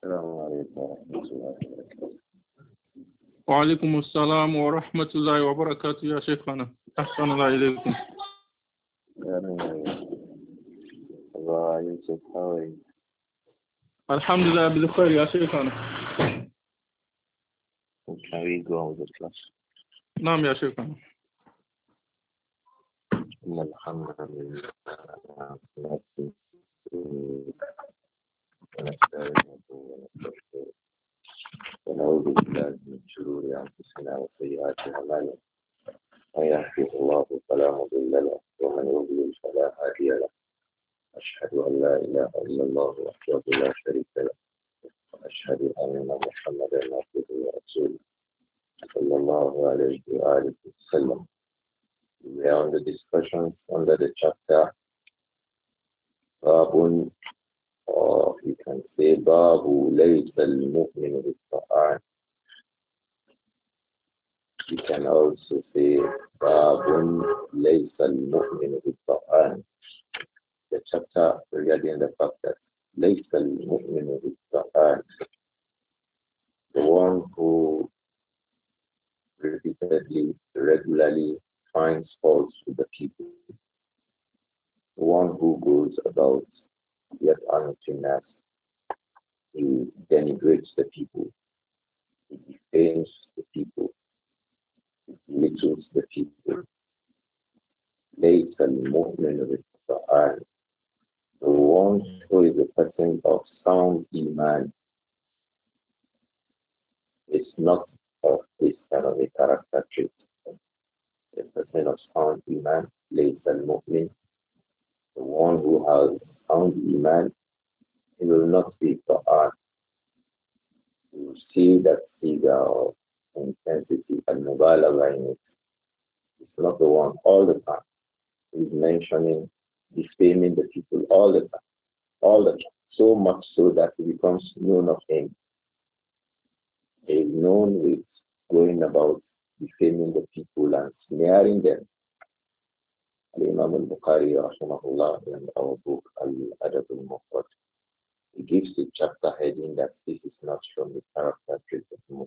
السلام عليكم ورحمة الله وبركاته. وعليكم السلام ورحمة الله وبركاته يا شيخنا. أحسن الله إليكم. الله يوسف حوي. الحمد لله بخير يا شيخنا. Can we go on with the class? نعم يا شيخنا. إن الحمد لله ونعوذ بالله من شرور أنفسنا وسيئات أعمالنا. من يهده الله فلا مضل له ومن يضلل فلا هادي له. أشهد أن لا إله إلا الله وحده لا شريك له وأشهد أن محمدا عبده ورسوله صلى الله عليه وآله وسلم. We are on the discussion under the chapter Babun, or you can say Babu Laysa al-Mu'min bil-Qur'an. You can also say Babun Laysa al-Mu'min bil-Qur'an. The chapter regarding the fact that Laysa al-Mu'min bil-Qur'an, the one who repeatedly, regularly finds faults with the people, the one who goes about yet unto he denigrates the people, he defames the people, he belittles the people. Laysa al-Mu'min bil-Qur'an, the one who is a person of sound iman, is not of this kind of a character trait. A person of sound iman, Laysa al-Mu'min, the one who has sound iman, he will not be Qur'an. You will see that figure of intensity and mubalagha in it. It's not the one all the time. He's mentioning, defaming the people all the time. So much so that he becomes known of him. He is known with going about defaming the people and snaring them. Al-Imam al-Bukhari, rahimahullah, in our book, Al-Adab al-Mufrad, he gives the chapter heading that this is not from the character trait of Muslims.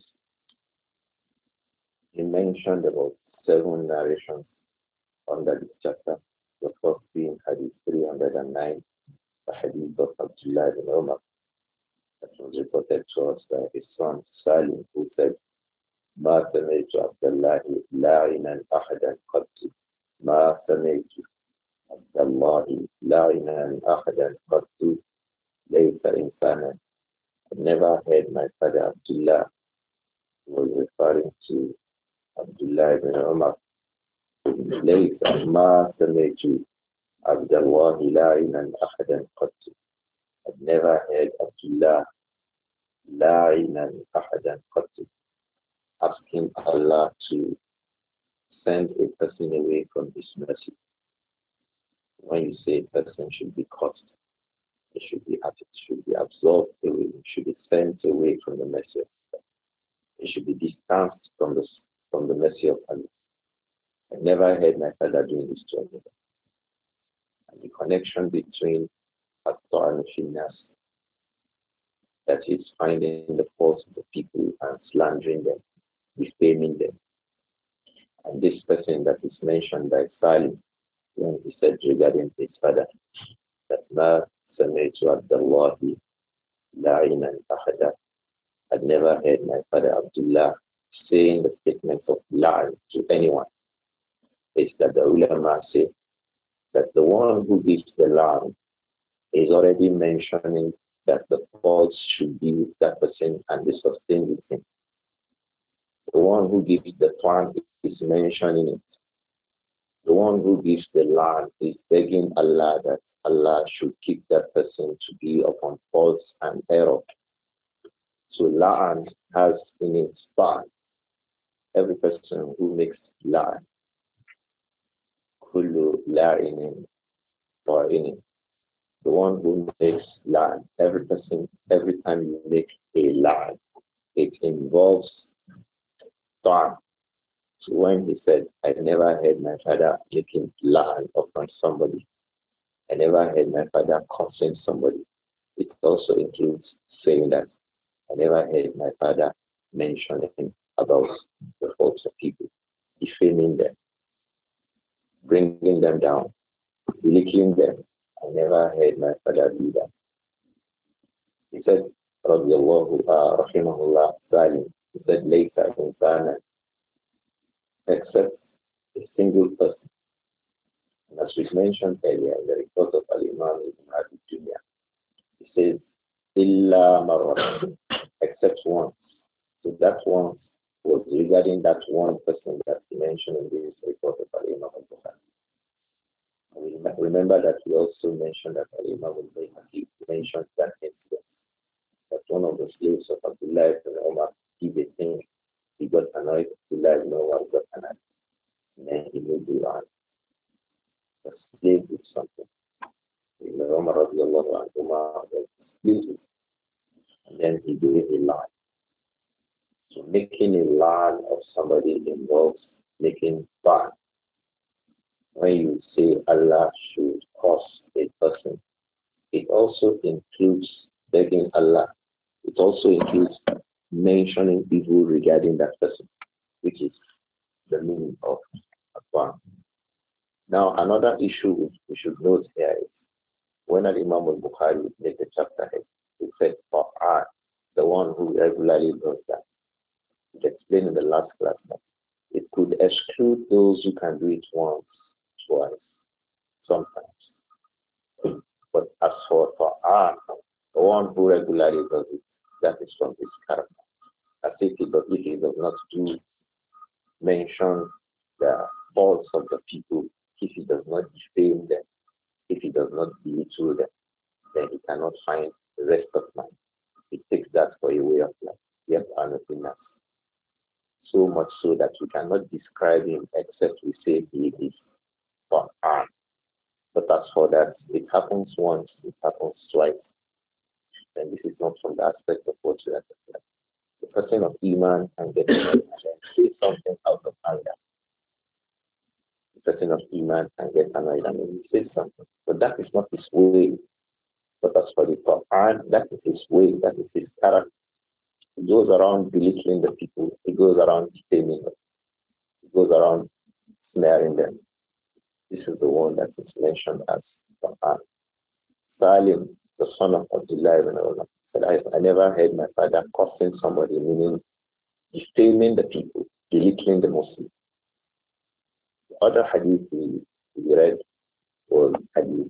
He mentioned about 7 narrations under this chapter. The first being Hadith 309, the Hadith of Abdullah ibn Umar, that was reported to us by his son Salim, who said, ما سمعت عبد الله لاعنا أحدا قط ما سمعت عبد الله لاعنا أحدا قط ليس إنسانا. I never heard my father Abdullah, who was referring to Abdullah ibn Umar, ليس ما سمعت عبد الله لاعنا أحدا قط. I've never heard Abdullah لاعنا أحدا قط, asking Allah to send a person away from His mercy. When you say a person should be cursed, it should be absorbed away, it should be sent away from the mercy of Allah. It should be distanced from the mercy of Allah. I never heard my father doing this to anyone. And the connection between At-Ta'an and Finnas, that is finding the faults of the people and slandering them, defaming them. And this person that is mentioned by Salim, when he said regarding his father, that Ma Sami'tu Abdullahi La'inan Ahada, I'd never heard my father Abdullah saying the statement of La'in to anyone. It's that the ulama say that the one who gives the La'in is already mentioning that the faults should be with that person and be sustained with him. The one who gives the Quran is mentioning it. The one who gives the land is begging Allah that Allah should keep that person to be upon faults and error. So La'an has in its part every person who makes La'an. Kullu La'inin Ta'inin. The one who makes La'an. Every person, every time you make a La'an, it involves Ta'an. So when he said, I never heard my father making La'an upon somebody, I never heard my father cursing somebody, it also includes saying that I never heard my father mentioning about the faults of people, defaming them, bringing them down, belittling them. I never heard my father do that. He said, Rahimahullah Salim, he said, later in Ghana, except a single person. And as we mentioned earlier in the report of Al-Imam Ibn Abi Dunya, he says, Illa marra, except one. So that one was regarding that one person that he mentioned in this report of Al-Imam al-Bukhari. Remember that he also mentioned that Imam al-Bayhaqi mentioned that incident, that one of the slaves of Abdullah ibn Umar did a thing, he got annoyed, Abdullah ibn Umar got annoyed, and then he made the line. The slave did something. Ibn Umar radiallahu anhu was displeased with, and then he gave a lie. So making a lie of somebody involves making bad. When you say Allah should curse a person, it also includes begging Allah. It also includes mentioning evil regarding that person, which is the meaning of Akbar. Now, another issue we should note here is when Imam al-Bukhari made the chapter head, he said, for the one who regularly does that. It explained in the last class that it could exclude those who can do it once, twice, sometimes. But as for the one who regularly does it, that is from his character. As if he does not mention the faults of the people, if he does not defame them, if he does not belittle them, then he cannot find the rest of life. He takes that for a way of life. Yes, nothing else. So much so that we cannot describe him except we say he is for art. But as for that, it happens once, it happens twice. And this is not from the aspect of what you understand. The person of Iman can get annoyed and then say something out of anger. The person of Iman can get annoyed and then say something. But that is not his way. But as for the Quran, that is his way, that is his character. He goes around belittling the people. He goes around defaming them. He goes around snaring them. This is the one that is mentioned as Quran. Salim, the son of Abdullah ibn Umar, said, I never heard my father cursing somebody, meaning defaming the people, belittling the Muslims. The other hadith we read was hadith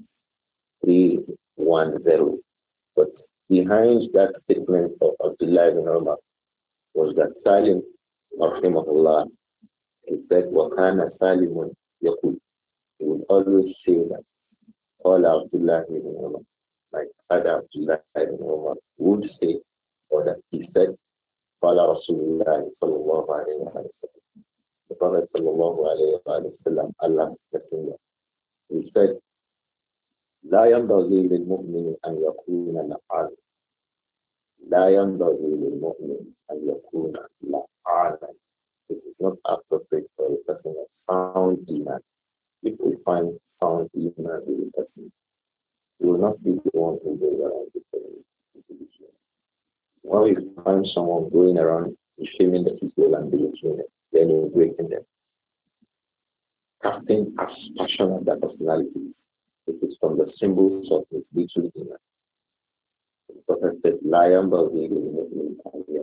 310. But behind that statement of Abdullah ibn Umar was that Salim, rahimahullah, he said, وَكَانَ سَالِمٌ يَقُولُ. He would always say that, all Abdullah ibn Umar, like other Abdullah ibn Umar would say, or that he said, قال رسول الله صلى الله عليه وسلم. The Prophet صلى الله عليه وسلم, Allah Messenger, he said, لا ينبغي للمؤمن أن يكون لعانا. لا ينبغي للمؤمن أن يكون لعانا. It is not appropriate for a person of sound iman. If we find sound iman in a person, we will not be the one who goes around the when we find someone going around defaming the people and belittling them, then we're breaking them. Casting aspersion on that personality. It is from the symbols of his little iman. The Prophet said, Lion it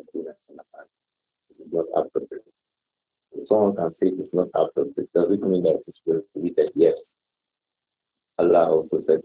is not appropriate. If someone can say it is not appropriate, does it mean that it is prohibited? Yes. Allah also said,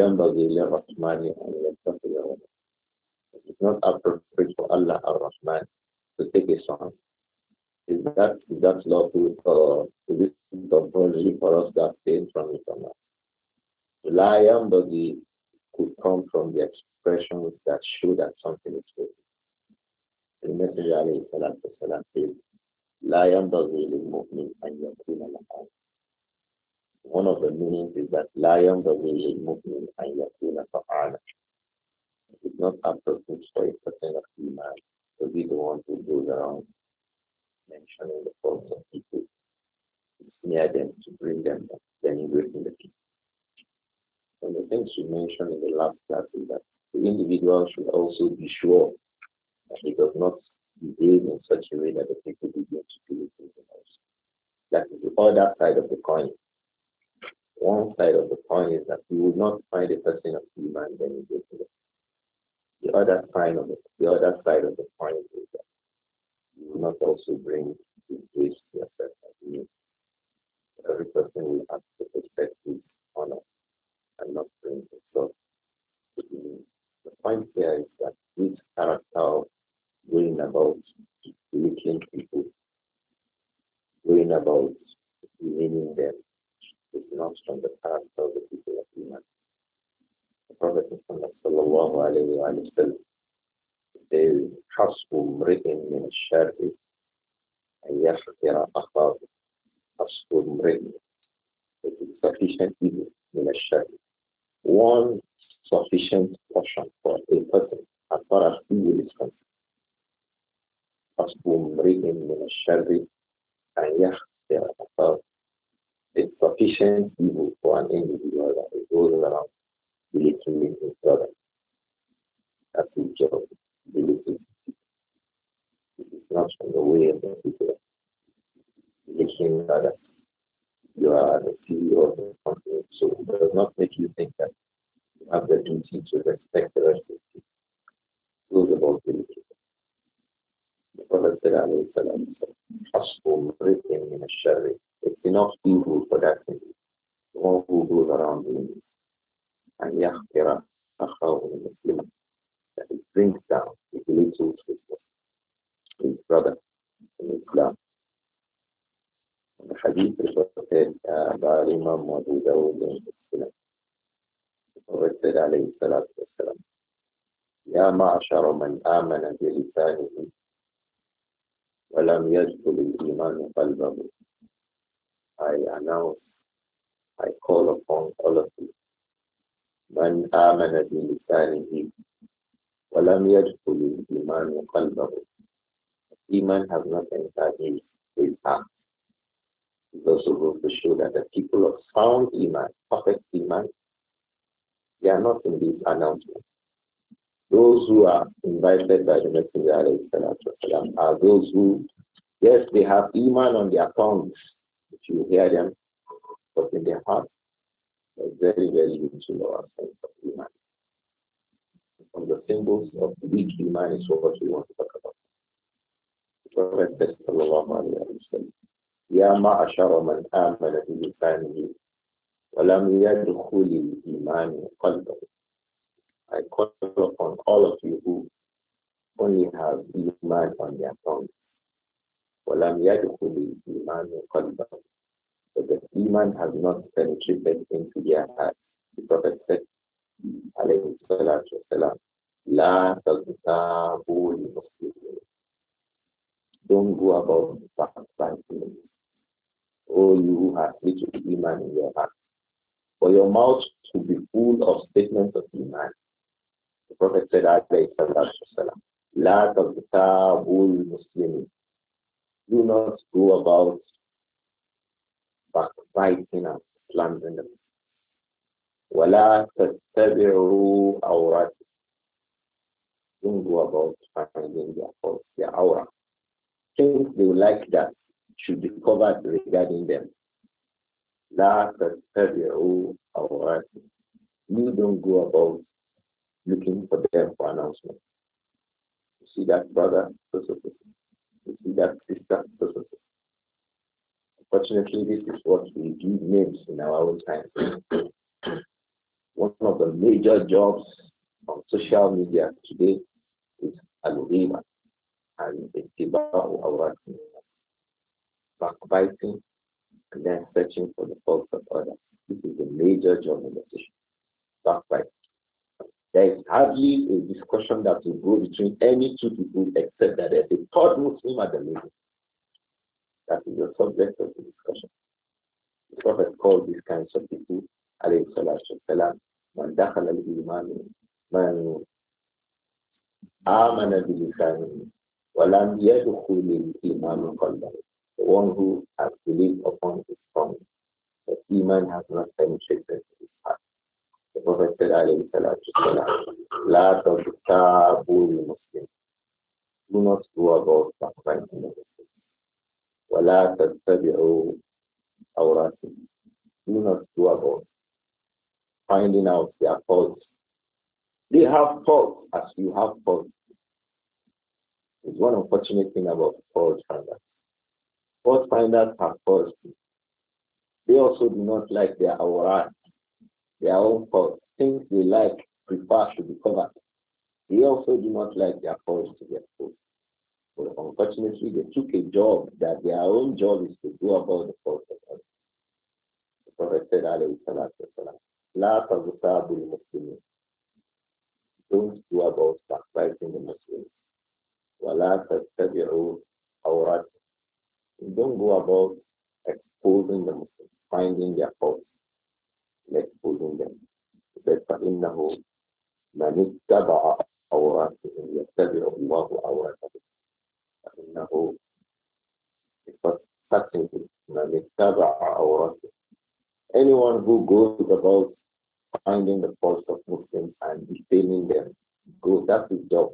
it is not appropriate for Allah ar-Rahman to take a song. Is that lawful or is it compulsory for us to abstain from it or not? Lion could come from the expressions that show that something is good. The Messenger alayhi salatu wasalam says, La yanbaghi lil mu'min an yakuna la'an. One of the meanings is that La yanbaghi lil mu'min an yakuna fa'ana. It is not appropriate for a person of Iman to be the one who goes around mentioning the faults of people, to smear them, to bring them down, denigrating the people. And the things we mentioned in the last class is that the individual should also be sure He does not behave in such a way that the people begin to believe in him also. That is the other side of the coin. One side of the coin is that you will not find a person of Iman then you go to them. The other side of the coin is that you will not also bring disgrace to yourself as you. Every person will have to respect his honor and not bring himself to the. The point here is that this character of going about belittling people, going about demeaning them, is not from the character of the people of Iman. The Prophet Muhammad sallallahu alayhi wa sallam says, حَصْبُ امْرِئٍ مِنَ الشَّرِّ أَنْ يَحْقِرَ أَخَاهُ. حَصْبُ امْرِئٍ. It is sufficient evil in a shari. One sufficient portion for a person as far as evil is concerned. حَصْبُ امْرِئٍ مِنَ الشَّرِّ أَنْ يَحْقِرَ أَخَاهُ. It's sufficient evil for an individual that goes around belittling his brother. That's his job. Belittling. It is not from the way of the people. Belittling others. You are the CEO of the company, so it does not make you think that you have the duty to respect the rest of the people. Those about belittling. The Prophet said, alayhi salam, حَصْبُ امْرِئٍ مِنَ الشَّرِّ. It's enough evil for that thing. The one who goes around doing it. And يَخْكِرَ أَخَاهُ مُسْلِمًا. That it brings down, it belittles his brother in Islam. The hadith reported by Imam Abu Dawud in Islam. The Prophet said, alayhi salatu wasalam, يَا مَعْشَرَ مَنْ آمَنَ بِلِسَانِهِ وَلَمْ يَدْخُلِ الْإِيمَانُ قَلْبَهُ. I announce, I call upon all of you. مَنْ آمَنَ بِلِسَانِهِ وَلَمْ يَدْخُلِ الْإِيمَانُ قَلْبَهُ. Iman has not entered his heart. It also goes to show that the people of sound Iman, perfect Iman, they are not in this announcement. Those who are invited by the Messenger are those who, yes, they have Iman on their tongues, if you hear them, but in their heart, they're very, very little or sense of Iman. From the symbols of weak Iman is what we want to talk about. The Prophet said, sallallahu alayhi wa sallam, يا معشر من آمن بلسانه ولم يدخل الإيمان قلبه. I call upon all of you who only have Iman on their tongue. ولم يدخل الإيمان قلبه. But the Iman has not penetrated into their hearts. The Prophet said, عليه الصلاة والسلام, لا تغتابوا المسلمين. Don't go about backbiting. Oh, you who have little Iman in your heart. For your mouth to be full of statements of Iman. The Prophet said, alayhi salatu wasalam, La tabtabul muslimin. Do not go about backbiting and slandering them. Wala tattabi'u awrat. Don't go about finding their faults, their aura. Things they like that should be covered regarding them. La tattabi'u awrat. You don't go about looking for them for announcement. You see that brother, so. You see that sister, so. Unfortunately, this is what we give names in our own time. One of the major jobs on social media today is al-ghima and ittiba'u awrat, backbiting and then searching for the faults of others. This is a major job in the social. Backbiting. There is hardly a discussion that will go between any two people except that there's a third Muslim at the middle. That is the subject of the discussion. The Prophet called these kinds of people, alayhi salatu wasalam, man dakhala al-iman, man amana bi-lisanihi, wa lam yadkhul al-iman qalbahu. The one who has believed upon his tongue, the Iman has not penetrated his heart. The Prophet said, alayhi salatu wasalam, La tabtabul muslim. do not go about backbiting them. وَلَا تَتَّبِعُوا أَوْرَاتِهِمْ. Do not go about finding out their faults. They have faults as you have faults. It's one unfortunate thing about fault finders. Fault finders have faults. They also do not like their awrat, their own faults. Things they like, prefer to be covered. They also do not like their faults to be exposed. But unfortunately, they took a job that their own job is to go about the faults of others. The Prophet said, alayhi salatu wasalam, La taghtabu al-Muslimin. Don't go about backbiting the Muslims. وَلَا تَتَّبِعُوا أَوْرَاتِهِمْ. Don't go about exposing the Muslims, finding their faults, exposing them. He said, فَإِنَّهُ مَنِ اتَّبَعَ أَوْرَاتِهِمْ يَتَّبِعُ اللَّهُ أَوْرَاتَهُ. فَإِنَّهُ, because certainly, مَنِ اتَّبَعَ أَوْرَاتِهِمْ. Anyone who goes about finding the faults of Muslims and detailing them, that's his job.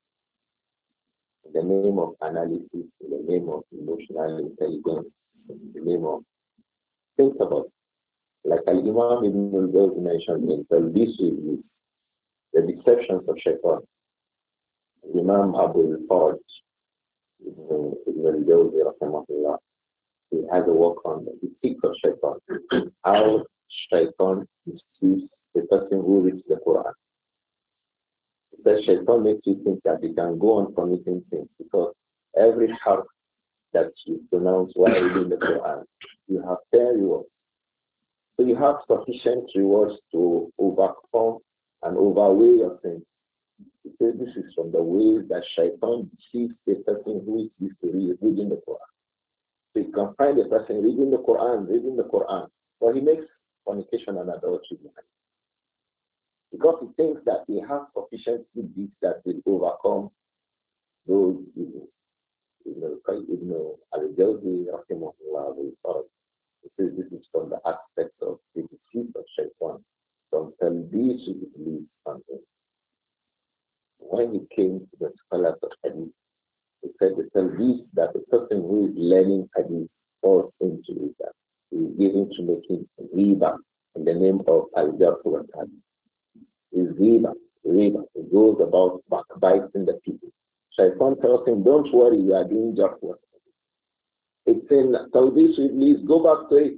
In the name of analysis, in the name of emotional intelligence, in the name of, think about it. Like Al-Imam Ibn al-Jawzi mentioned in Talbis, the deceptions of Shaitan. Imam Abu al-Faraj, Ibn al-Jawzi, rahimahullah, he has a work on the ethics of Shaitan. How Shaitan deceives the person who reads the Quran. The Shaitan makes you think that you can go on committing things because every harf that you pronounce while reading the Quran, you have 10 rewards. So you have sufficient rewards to overcome and overweigh your sins. Because this is from the ways that Shaitan deceives the person who is used to reading the Quran. So you can find a person reading the Quran, but he makes fornication and adultery behind. Because he thinks that he has sufficient good deeds that will overcome those evils. Ibn al-Jawzi, rahimahullah, he says this is from the aspect of the deceit of Shaitan, from Talbis to Iblis something. When he came to the scholars of Hadith, he said the Talbis that the person who is learning Hadith falls into is that he is given to making riba in the name of al-Jarh wa Ta'dil. Is riba. It goes about backbiting the people. Shaitan tells him, don't worry, you are doing just what. It's in Talbis Iblis, go back to it.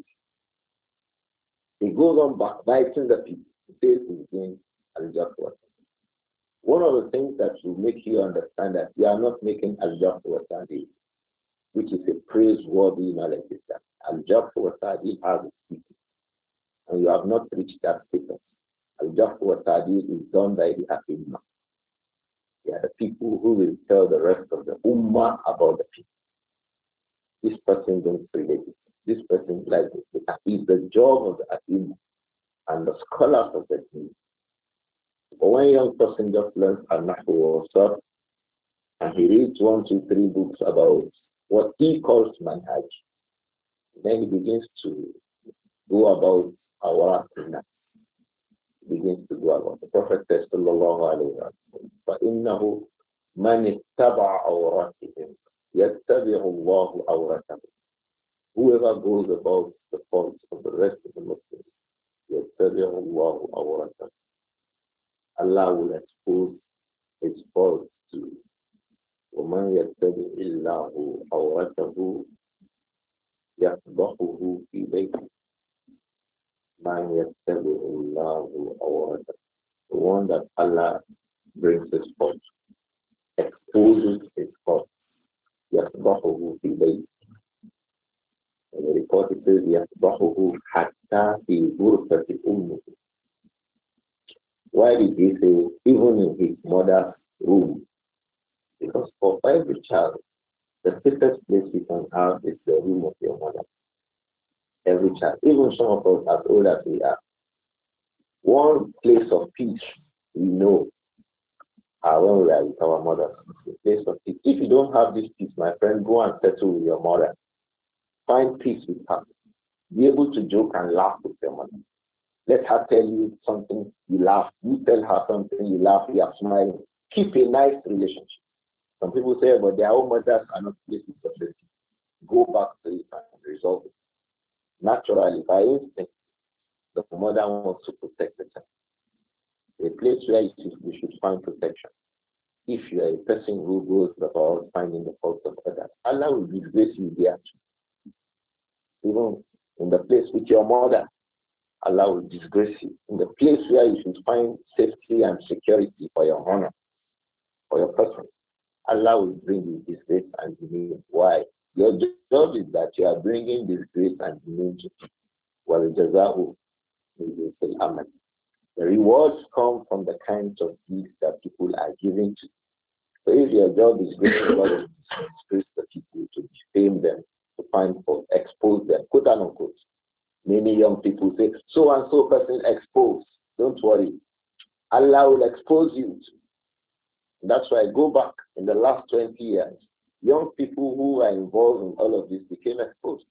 He goes on backbiting the people. He says he's doing al-Jarh wa Ta'dil. One of the things that will make you understand that you are not making al-Jarh wa Ta'dil, which is a praiseworthy knowledge, is that al-Jarh wa Ta'dil has a people, and you have not reached that status. Al-Jarh wa Ta'dil is done by the A'immah. They are the people who will tell the rest of the Ummah about the people. This person don't relate it. This person like this. It is the job of the A'immah and the scholars of the deen. But when a young person just learns Al-Nahwu or Sarf, and he reads 1, 2, 3 books about what he calls manhaj, then he begins to go about our sunnah. Begins to go about. The Prophet says, sallallahu alayhi wa sallam, فَإِنَّهُ مَنِ اتَّبَعَ عَوْرَاتِهِمْ يَتَّبِعُ اللَّهُ عَوْرَاتَهُ. Whoever goes about the faults of the rest of the Muslims, يَتَّبِعُ اللَّهُ عَوْرَاتَهُ. Allah will expose his faults to you. وَمَنْ يَتَّبِعِ اللَّهُ عَوْرَاتَهُ يَفْضَحُهُ فِي بَيْتِهِ. Man yattabi'ullahu awratahu. The one that Allah brings his fault, exposes his fault. Yasbahuhu fi bayt. In the report it says Yasbahuhu hatta fi ghurfati ummuhu. Why did he say even in his mother's room? Because for every child, the safest place you can have is the room of your mother. Every child, even some of us as old as we are. One place of peace we know when we are with our mother. The place of peace. If you don't have this peace, my friend, go and settle with your mother. Find peace with her. Be able to joke and laugh with your mother. Let her tell you something, you laugh. You tell her something, you laugh, you are smiling. Keep a nice relationship. Some people say, but their own mothers are not places of safety. Go back to it and resolve it. Naturally, by instinct, the mother wants to protect the child. A place where you should find protection. If you are a person who goes about finding the faults of others, Allah will disgrace you there. Even in the place with your mother, Allah will disgrace you. In the place where you should find safety and security for your honor, for your person, Allah will bring you disgrace and demeanor. Why? Your job is that you are bringing disgrace and demeanor to people. Well, jazahu is amal. The rewards come from the kinds of deeds that people are giving to. So if your job is bringing a lot of disgrace to people, to defame them, to find fault, expose them, quote unquote. Many young people say, so and so person exposed. Don't worry. Allah will expose you. That's why I go back in the last 20 years. Young people who are involved in all of this became exposed.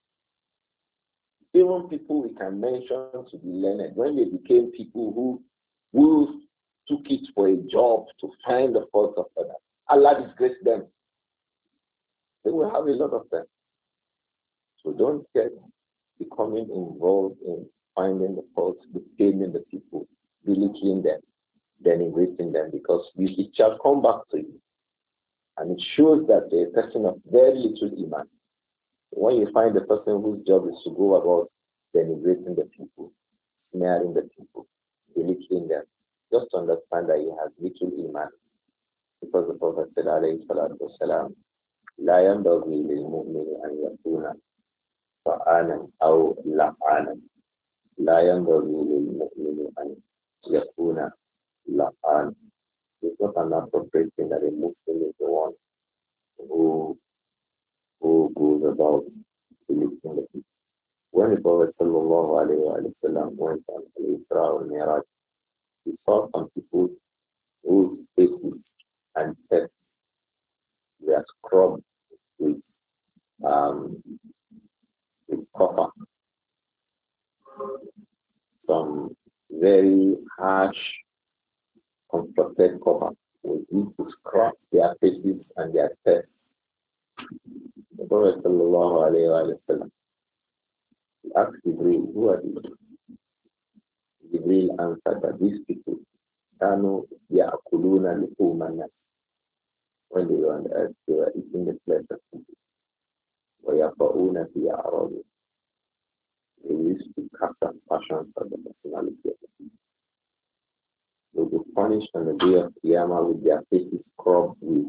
Even people we can mention to be learned, when they became people who took it for a job to find the faults of others, Allah disgraced them. They will have a lot of them. So don't get becoming involved in finding the faults, defaming the people, belittling them, denigrating them, because it shall come back to you. And it shows that a person of very little iman. When you find a person whose job is to go about denigrating the people, snaring the people, belittling them, just understand that he has little iman. Because the Prophet said, alayhi salatu wasalam, لا ينبغي للمؤمن أن يكون فآنا أو لعانا. لا ينبغي للمؤمن أن يكون لعانا. It's not an appropriate thing that a Muslim is the one who goes about belittling the people. When the Prophet sallallahu alayhi wa sallam went on Al-Isra al-Miraj, he saw some people whose faces and chests were scrubbed with copper. Some very harsh constructed copper was used to scrub their faces and their chests. The Prophet sallallahu alayhi wa sallam asked Jibreel, who are these? Jibreel answered that these people, Kanu ya'kuluna luhumana. When they were on the earth, they were eating the flesh of people. وَيَقَعُونَ فِي أَعْرَاضِهِمْ. They used to cast and passion for the personality of the people. They will be punished on the day of Qiyamah with their faces scrubbed with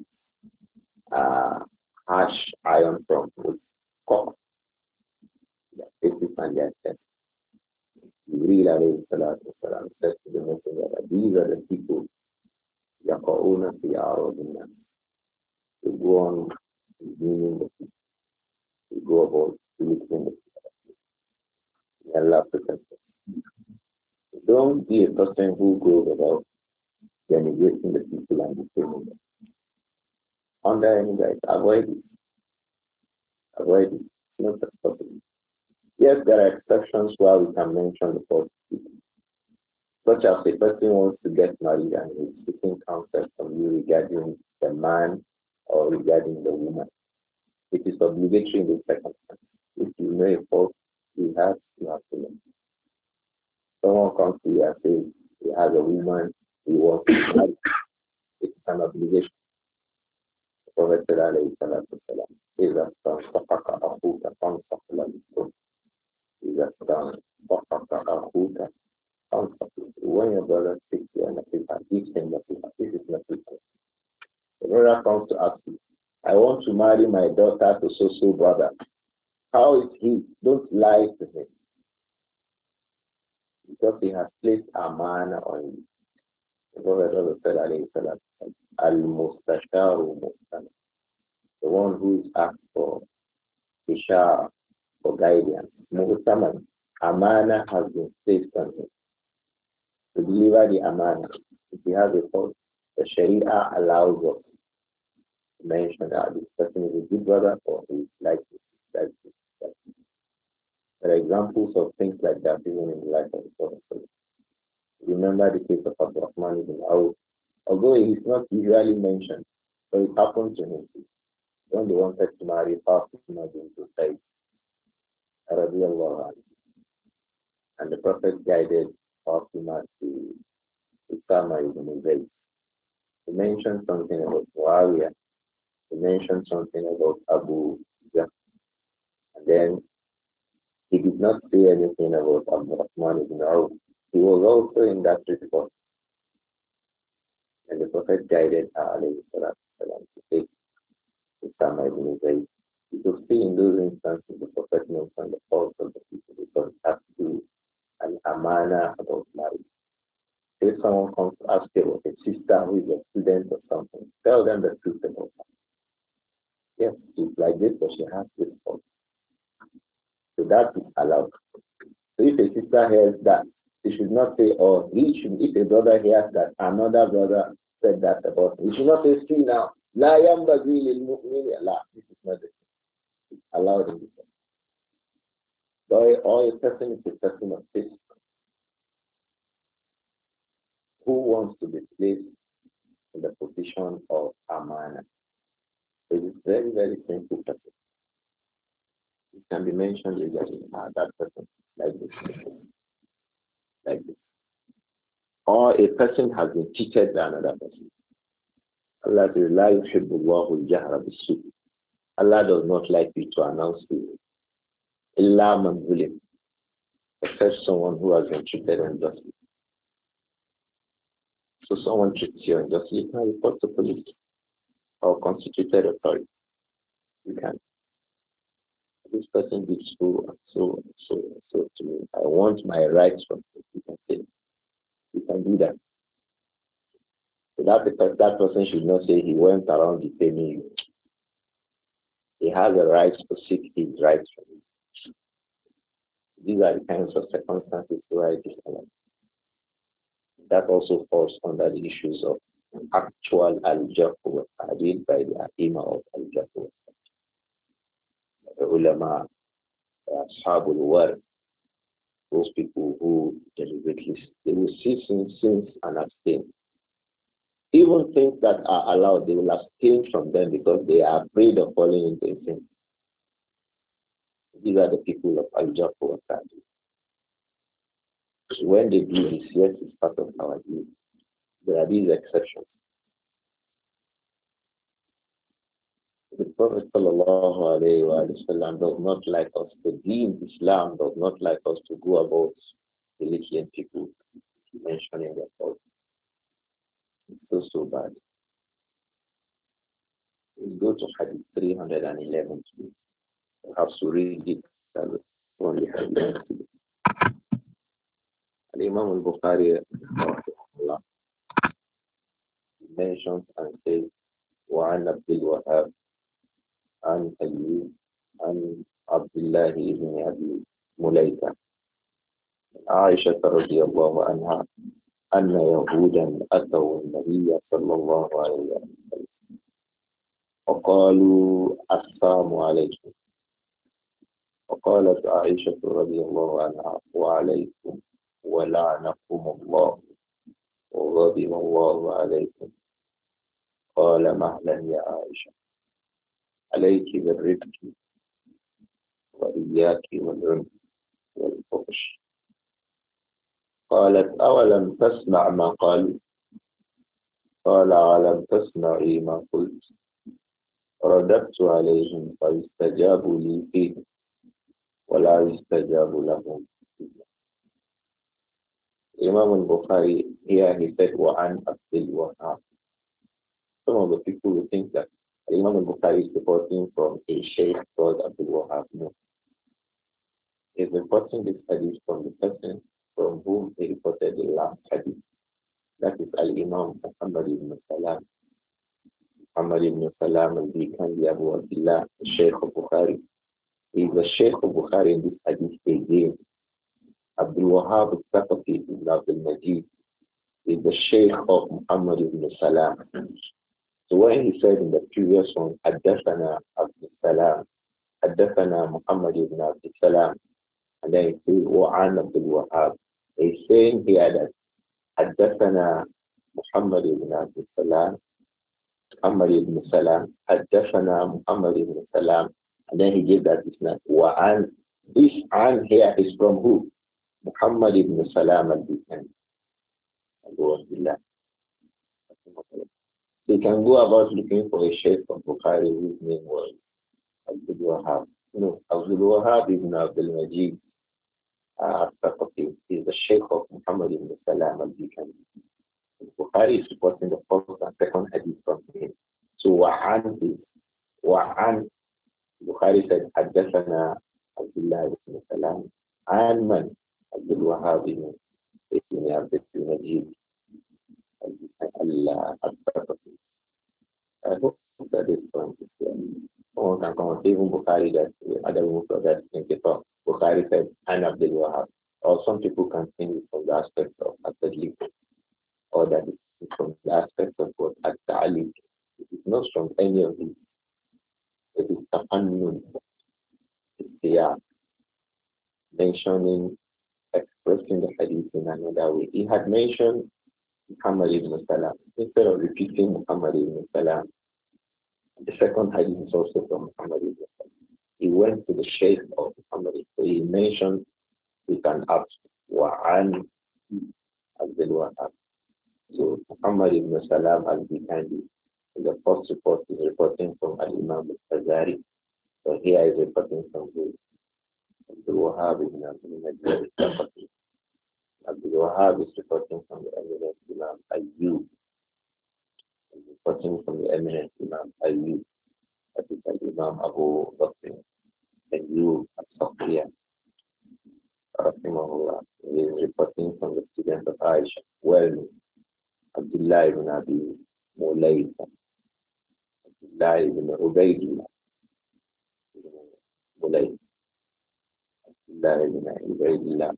harsh iron from copper. Their faces and their chests. Jibreel alayhi salatu wasalam said to the messenger that these are the people يَقَعُونَ فِي أَعْرَاضِهِمْ. They go on demeaning the people. They go about belittling the people. May Allah protect us. Don't be a person who goes about denigrating the people and defaming them. Under any guise, avoid it. Avoid it. Not possible. Yes, there are exceptions where we can mention the false people. Such as a person wants to get married and is seeking counsel from you regarding the man or regarding the woman. It is obligatory in this circumstance. If you know a fault you have to know. Someone comes to you and says he has a woman he wants to marry. It's an obligation. The Prophet said, alayhi salatu wasalam, إِذَا اسْتَنْصَحَكَ أَخُوكَ فَانْصَحْ لَهُ. إِذَا اسْتَنْصَحَكَ أَخُوكَ فَانْصَحْ لَهُ. When your brother speaks to you and give him nasiha. This is nasiha. The brother comes to ask you, I want to marry my daughter to so-so brother. How is he? Don't lie to him. Because he has placed a man on you. The Prophet said, alayhi salam, Al-Mustasharu Mustan. The one who is asked for ishara, for guidance. Muhtaman. Amana has been placed on him. To deliver the amana. If he has a fault, the Sharia allows us to mention that this person is a good brother or he is like this, like this, like this. There are examples of things like that even in the life of the Prophet. Remember the case of Abdurrahman ibn Auf. Although he is not usually mentioned, So it happened to him. When they wanted to marry Fatima bint Said, radiallahu anha, and the Prophet guided Fatima to Usama ibn Zayd. He mentioned something about Muawiyah. He mentioned something about Abu Jahl. And then he did not say anything about Abu Rahman ibn Auf. He was also in that report. And the Prophet guided her alayhi salatu wasalam, to take Usama ibn Zayd. You could see in those instances the Prophet mentioned the faults of the people because it has to do an amana about marriage. If someone comes to ask you about a sister who is a student or something, tell them the truth about her. Yes, she's like this, but she has this fault. So that is allowed. So if a sister hears that, she should not say, oh, he should, if a brother hears that another brother said that about him, he should not say, see now, la yambaghi lil mu'mini, la, this is not the thing. It's allowed in this. Or a person is a person of faith who wants to be placed in the position of a man. It is very, very simple person. It can be mentioned legally, that person, like this, like this. Or a person has been cheated by another person. Allah says, La yuhibbu Allahu al-jahra bis-su'. Allah does not like you to announce you. Illa man zulim. Except someone who has been treated unjustly. So someone treats you unjustly, you can report to police or constituted authority. You can. This person did so and so and so and so to me. I want my rights from you. You can say, you can do that. So that person should not say he went around defaming you. He has a right to seek his rights from you. These are the kinds of circumstances where it is allowed. That also falls under the issues of actual al-jafr wa ta'dil by the A'imah of al-jafr. The ulama, ashabul war, those people who deliberately, they will see sins and abstain. Even things that are allowed, they will abstain from them because they are afraid of falling into a sin. These are the people of al-jafr wa ta'dil. So when they do this, yes, it's part of our deed. There are these exceptions. The Prophet ﷺ does not like us, the deen Islam does not like us to go about belittling people, mentioning their faults. It's so bad. Let's go to Hadith 311. Perhaps to read it only Hadith. Imam al-Bukhari mentions and says, وعن عبد الوهاب عن أيوب عن عبد الله بن أبي مليكة عائشة رضي الله عنها أن يهودا أتوا النبي صلى الله عليه وسلم وقالوا السلام عليكم وقالت عائشة رضي الله عنها وعليكم ولعنكم الله وغضب الله عليكم قال مهلا يا عائشة عليك بالرفق وإياك والعنف والفحش قالت أولم تسمع ما قالوا قال ألم تسمعي ما قلت رددت عليهم فاستجابوا لي فيه ولا يستجاب لهم. Imam al-Bukhari here he said وعن عبد الوهاب. Some of the people will think that Imam al-Bukhari is reporting from a sheikh called Abdul Wahab. No. He's reporting this hadith from the person from whom he reported the last hadith. That is Al-Imam Muhammad ibn Salam. Muhammad ibn Salam al-Bikandi Abu Abdullah, the Sheikh of Bukhari. He is the Sheikh of Bukhari in this hadith again. Abdul Wahab al-Thaqafi ibn Abdul Majid is the Sheikh of Muhammad ibn Salam. So when he said in the previous one, Haddathana Abdul Salam, Haddathana Muhammad ibn Abdul Salam, and then he says, Wa'an Abdul Wahab, he's saying here that Haddathana Muhammad ibn Abdul Salam, Muhammad ibn Salam, حدثنا Muhammad ibn Salam, and then he gave that isnad. Wa'an, this an here is from who? Muhammad ibn Salam al-Bikani. So you can go about looking for a sheikh of Bukhari whose name was Abdul Wahab. No, Abdul Wahab ibn Abdul Majid al-Thaqafi is the sheikh of Muhammad ibn Salam al-Bikani. Bukhari is reporting the first and second hadith from him. So Wa'an is Wa'an. Bukhari said, حدثنا عبد الله بن سلام عن من عبد الوهاب بن عبد المجيد الثقفي. I hope that is from someone can come and say even Bukhari that other people that think about Bukhari said an Abdul Wahab. Or some people can think it from the aspect of At-Tadliq, or that it's from the aspect of what At-Ta'aliq. It is not from any of these. It is Tafannun. They are mentioning, expressing the hadith in another way. He had mentioned Muhammad ibn Salam. Instead of repeating Muhammad ibn Salam, the second hadith is also from Muhammad ibn Salam. He went to the Shaykh of Muhammad. So he mentioned with an abd, Wa'an Abdul Wahab. So Muhammad ibn Salam al-Bikandi, the first report is reporting from Al-Imam al-Fazari. So here is reporting from the Abdul Wahab ibn Abdul Majid al-Thaqafi. Abdul Wahab is reporting from the eminent Imam Ayyub. Reporting from the eminent Imam Ayyub. That is Imam Abu Bakr Ayyub al-Saqriya. Rahimahullah. He is reporting from the student of Aisha. Well, Abdullah ibn Abi Mulayka. Abdullah ibn Ubaydullah ibn Mulayka. Abdullah ibn Ubaydullah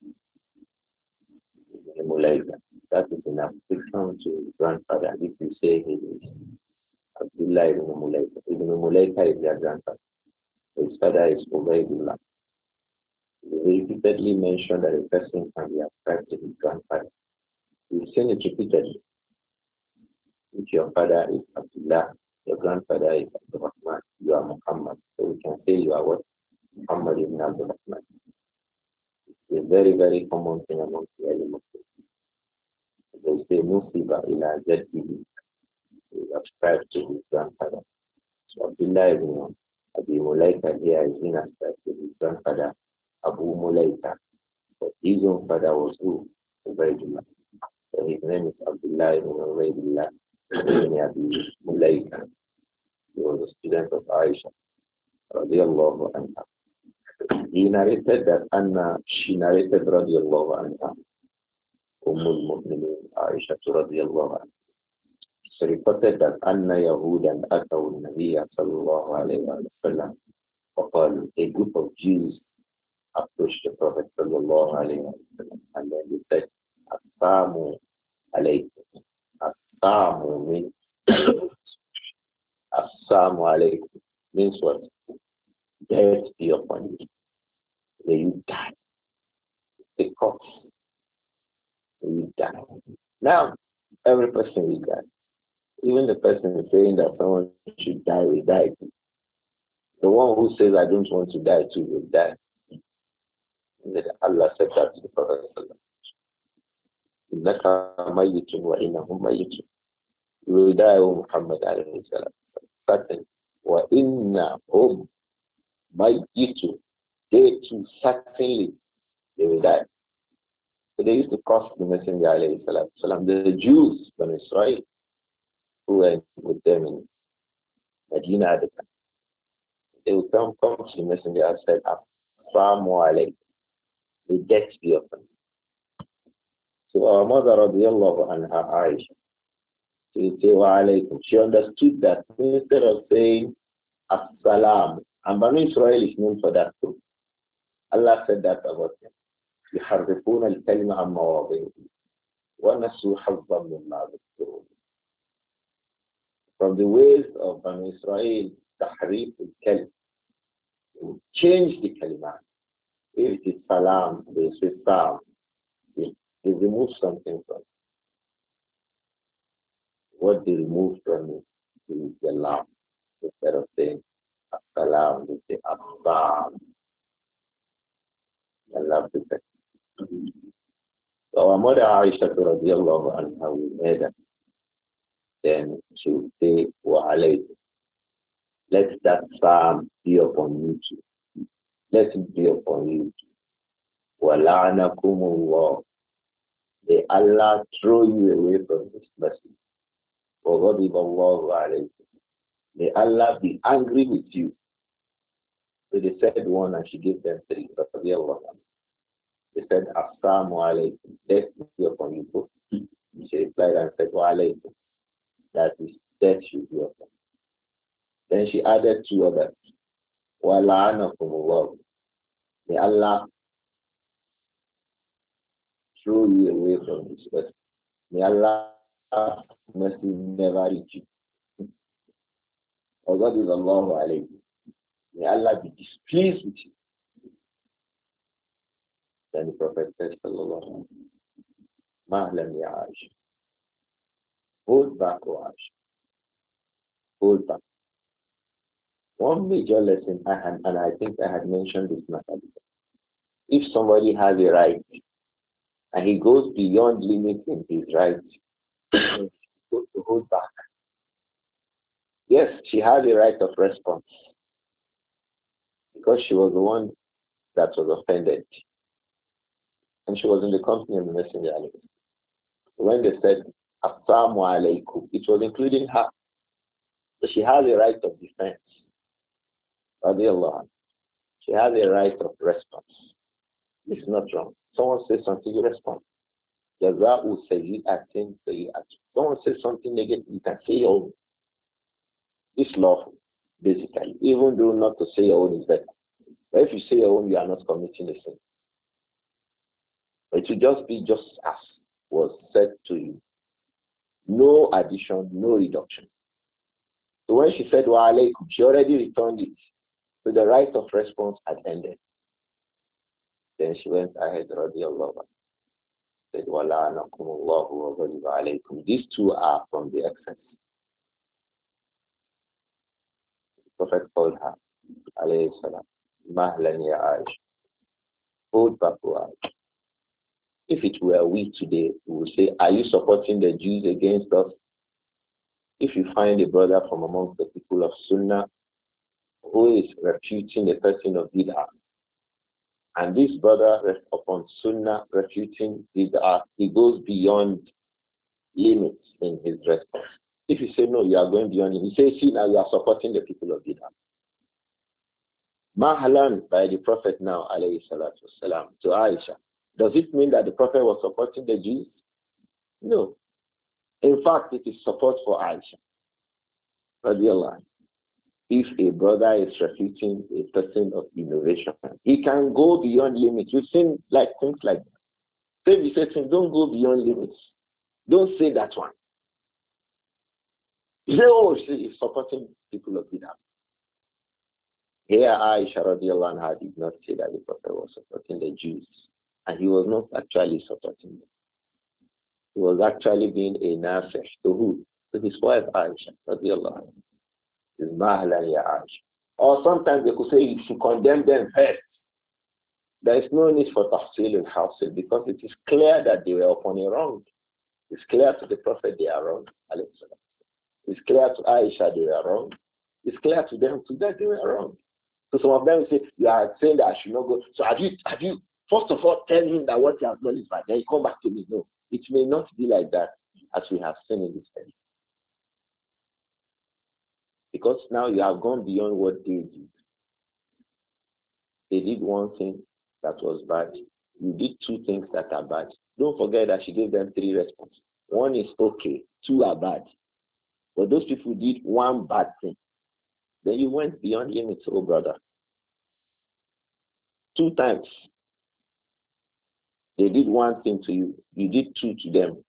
ibn Mulayka. That is an affliction to his grandfather. If you say he is Abdullah ibn Mulayka. Ibn Mulayka is their grandfather. His father is Ubaydullah. They repeatedly mentioned that a person can be ascribed to his grandfather. We've seen it repeatedly. If your father is Abdullah, your grandfather is Abdul Rahman, you are Muhammad. So we can say you are what? Muhammad ibn Abdul Rahman. It's a very, very common thing among the early Muslims. They say Musiba ila Jaddihi. He ascribed to his grandfather. So Abdullah ibn Abi Mulaika here is being ascribed to his grandfather, Abu Mulaika. But his own father was who? Ubaydullah. So his name is Abdullah ibn Ubaydullah ibn Abi Mulaika. He was a student of Aisha, radiallahu anha. He narrated that she narrated radiallahu anha, al-Mu'minin Aisha radiallahu anha. She reported that Anna Yahudan Ataw Nabiya sallallahu alayhi wa sallam. A group of Jews approached the Prophet sallallahu alayhi wa sallam, and then they said, Assalamu alaykum. Assalamu means Assalamu alaykum means what? Death be upon you. May you die. The corpse. May you die. Now, every person will die. Even the person saying that someone should die will die. The one who says, I don't want to die too will die. And then Allah said that to the Prophet. إِنَّكَ مَيِّتٌ وَإِنَّهُمْ مَيِّتٌ. You will die, O Muhammad alayhi salam. Certain. وَإِنَّهُمْ مَيِّتٌ. They too, certainly, they will die. So they used to curse the Messenger alayhi salam. The Jews from Israel who were with them in Medina at the time. They would come to the Messenger and said, Assalamu alaykum. The death be upon you. So our mother radiallahu anha Aisha, she would say wa alaykum. She understood that instead of saying As-salam, and Banu Israel is known for that too. Allah said that about them. يحرفون الكلمة عن مواضعه ونسوا حظا مما ذكروا. From the ways of Banu Israel, tahrif al-kalim, change the kalima. If it is salam, they say salam. They remove something from it. What they remove from it, to use the lam instead of saying Assalam, they say Assalam. Allah protect. So our mother Aisha radiallahu anha, we made her. Then she would say, Wa alaykum. Let that psalm be upon you too. Let it be upon you too. Wa la'anakumullah. May Allah throw you away from His mercy. Wa ghadiballahu alaykum. May Allah be angry with you. So they said one and she gave them three. They said, Assalamu alaikum. Death be upon you both. She replied and said, Wa alaikum. That is, death should be upon you. Then she added two others. Wa la'anakumullah. May Allah throw you away from His mercy. May Allah mercy never reach you. Wa ghadiballahu alaykum. May Allah be displeased with you. Then the Prophet said, Sallallahu Mahlan ya Aisha. Hold back, O Aisha. Hold back. One major lesson I had, and I think I had mentioned this matter before. If somebody has a right and he goes beyond limits in his right, he's supposed to hold back. Yes, she has a right of response because she was the one that was offended. And she was in the company of the Messenger. When they said, Assalamu alaikum, it was including her. So she has a right of defense. She has a right of response. It's not wrong. Someone says something, you respond. Jaza'u sayyi'atin sayyi'atin. Someone says something negative, you can say your own. It's lawful, basically. Even though not to say your own is better. But if you say your own, you are not committing a sin. It will just be just as was said to you. No addition, no reduction. So when she said, Wa alaykum, she already returned it. So the right of response had ended. Then she went ahead, radiallahu anha. Said, Wa la'anakumullahu wa ghadiba alaykum. These two are from the excess. The Prophet called her, alayhi salam, Mahlan ya Aisha. Hold back, O Aisha. If it were we today, we would say, are you supporting the Jews against us? If you find a brother from amongst the people of Sunnah who is refuting a person of Bid'ah, and this brother upon Sunnah refuting Bid'ah, he goes beyond limits in his response. If you say, no, you are going beyond it, he says, see, now you are supporting the people of Bid'ah. Mahlan by the Prophet now, alayhi salatu wasalam, to Aisha. Does it mean that the Prophet was supporting the Jews? No. In fact, it is support for Aisha. If a brother is refuting a person of innovation, he can go beyond limits. We've seen like things like that. So if you say to him, don't go beyond limits. Don't say that one. You say, oh, she is supporting people of Bid'ah. Here, Aisha radiallahu anha did not say that the Prophet was supporting the Jews. And he was not actually supporting them. He was actually being a nafesh to who? To his wife Aisha, radiallahu anha. His mahlan ya Aisha. Or sometimes they could say you should condemn them first. There is no need for tafsil and hafsil because it is clear that they were upon a wrong. It's clear to the Prophet they are wrong. It's clear to Aisha they were wrong. It's clear to them too that they were wrong. So some of them say, you are saying that I should not go. So have you first of all, tell him that what he has done is bad. Then he come back to me. No, it may not be like that, as we have seen in this study. Because now you have gone beyond what they did. They did one thing that was bad. You did two things that are bad. Don't forget that she gave them three responses. One is okay, two are bad. But those people did one bad thing. Then you went beyond limits, oh brother. Two times. They did one thing to you. You did two to them.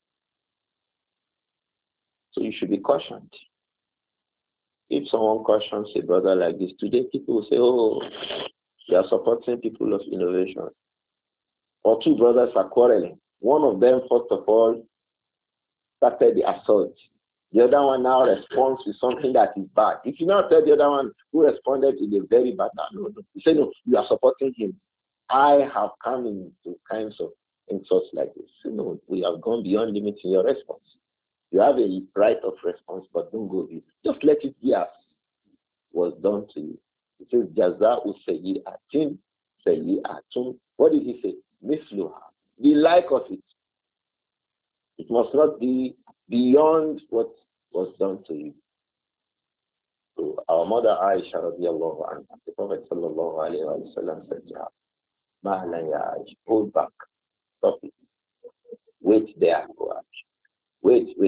So you should be cautioned. If someone cautions a brother like this, today people will say, oh, they are supporting people of innovation. Or two brothers are quarreling. One of them, first of all, started the assault. The other one now responds with something that is bad. If you now tell the other one who responded with a very bad, no, no. You say, no, you are supporting him. I have come into kinds of insults like this. No, we have gone beyond limiting your response. You have a right of response, but don't go there. Just let it be as was done to you. It says, Jaza'u sayyi'atin sayyi'atun. What did he say? Misluha. The like of it. It must not be beyond what was done to you. So our mother Aisha radiallahu anha, the Prophet sallallahu alayhi wa sallam said to her, Mahlan ya Aisha, hold back, stop it. Wait there, O Aisha. Wait.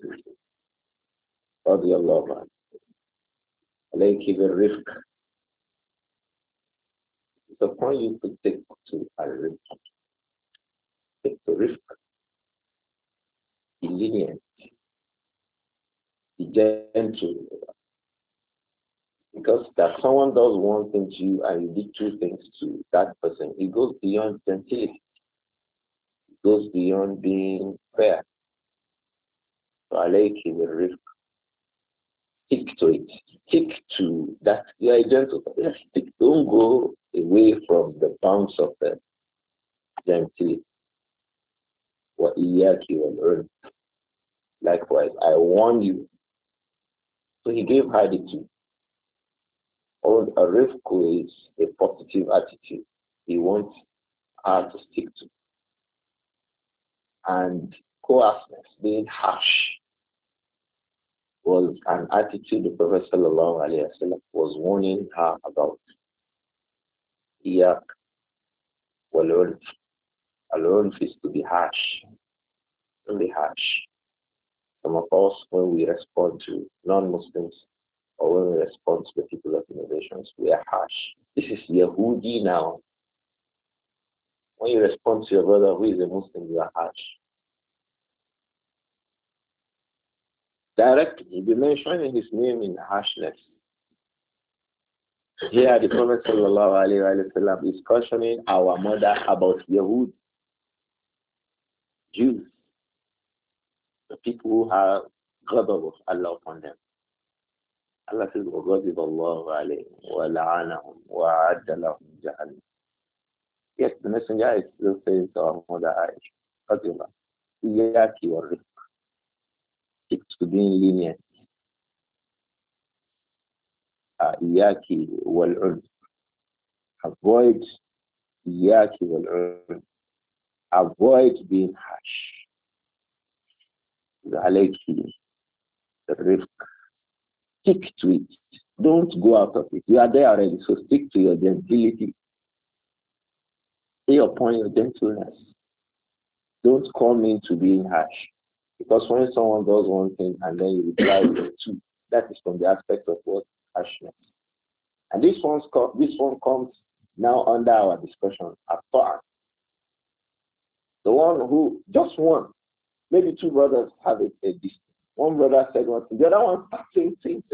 Radiallahu anha. Alayki bil rifq. It's upon you to take to a rifq. Take to rifq. Be lenient. Be gentle. Because that someone does one thing to you and you did two things to that person, it goes beyond gentility. It goes beyond being fair. So alayki bil rifq. Stick to it. Stick to that. You are gentle. Stick. Don't go away from the bounds of the gentility. Wa iyaki wal. Likewise, I warn you. So he gave her the two. All a rifku is a positive attitude. He wants her to stick to. And coarseness, being harsh, was an attitude the Prophet sallallahu alaihi wasallam was warning her about. Iyak wal-ulf. Al-ulf is to be harsh. Don't be harsh. Some of us, when we respond to non-Muslims or when we respond to the people of innovations, we are harsh. This is Yehudi now. When you respond to your brother who is a Muslim, you are harsh. Directly, you'll be mentioning his name in harshness. Here, the Prophet sallallahu alaihi wasallam is cautioning our mother about Yahud, Jews, the people who have ghadab of Allah upon them. Allah says, وَغَضِبَ اللَّهُ عَلَيْهِمْ وَلَعَنَهُمْ وَعَدَّ لَهُمْ جَهَنَّمَ. Yes, the messenger is still saying to our mother Aisha, Iyaki wa rifq. Stick to being lenient. Iyaki wal-ulf. Avoid Iyaki wal-ulf. Avoid being harsh. Alayki, the rifq. Stick to it. Don't go out of it. You are there already, so stick to your gentility. Stay upon your gentleness. Don't come into being harsh. Because when someone does one thing and then you reply with two, that is from the aspect of what? Harshness. And this one comes now under our discussion apart. The one who, just one, maybe two brothers have a dispute. One brother said one thing, the other one started saying.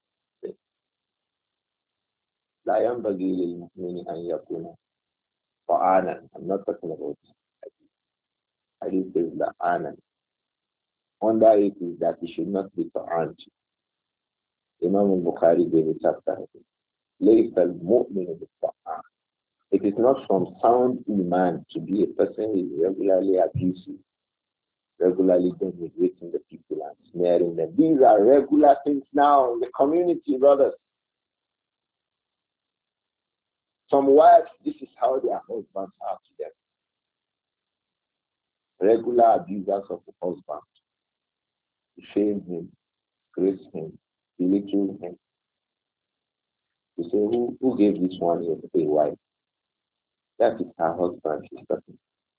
La yanbaghi lil mu'mini an yakuna ta'anan. I'm not talking about hadith says la'anan. Under it is that it should not be ta'an. Imam al-Bukhari gave a chapter. Laysa al-mu'minu bi-ta'an. It is not from sound iman to be a person who is regularly abusive, regularly denigrating the people and snaring them. These are regular things now in the community, brothers. Some wives, this is how their husbands are to them. Regular abusers of the husband. Shame him, grace him, belittle him. You say, who gave this one a wife? That is her husband she's talking.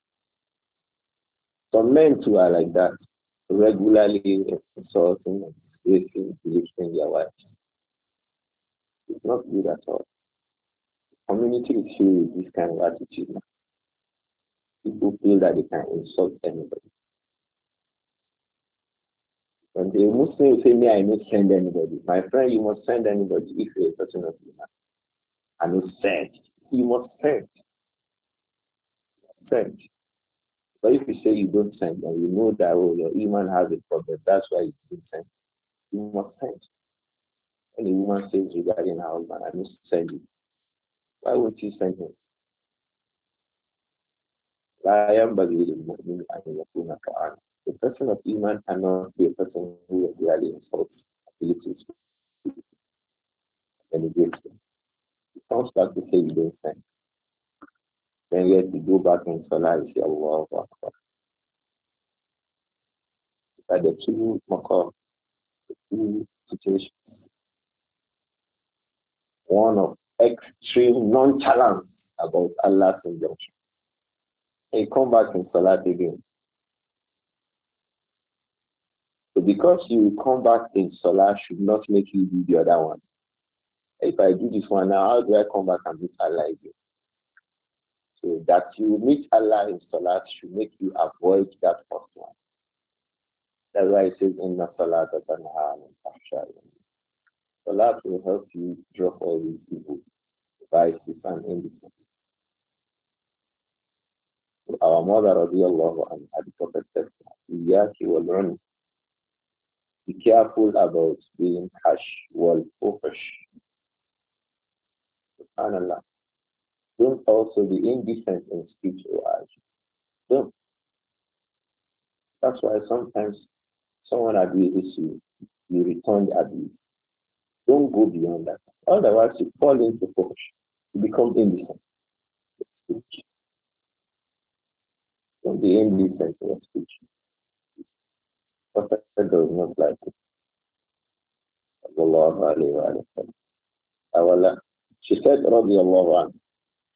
Some men too are like that, regularly insulting and disgracing, belittling their wives. It's not good at all. The community is filled with this kind of attitude now. People feel that they can insult anybody. When the Muslim say, me, I not send anybody. My friend, you must send anybody if you're a person of Iman. And you send. You must send. Send. But if you say you don't send, and you know that your Iman has a problem, that's why you don't send. must send. When a woman says regarding her husband, I must send you. Why won't you send him? لا ينبغي للمؤمن أن يكون كعان. The person of Iman cannot be a person who is really insults abilities and negates them. He comes back to say you don't send. Then yet you go back in Salah and say Allah Akbar. But the two maqam, the two situations, one of extreme nonchalance about Allah's injunction. And you come back in Salah again. So because you come back in Salah should not make you do the other one. If I do this one now, how do I come back and meet Allah again? So that you meet Allah in Salah should make you avoid that first one. That's why it says, Inna Salata tanha anil fahsha'i. Salah will help you drop all these evil, vices and indecency. So our mother, radiallahu anha, the Prophet said, Iyaki wal run. Be careful about being harsh, wal fuhsh. SubhanAllah. Don't also be indecent in speech or action. Don't. That's why sometimes someone abuses you, you return the abuse. Don't go beyond that. Otherwise, you fall into fuhsh. You become indecent. Speech. Don't be indecent in your speech. Prophet does not like it. Sallallahu alayhi wa sallam. She said, radiallahu anhu,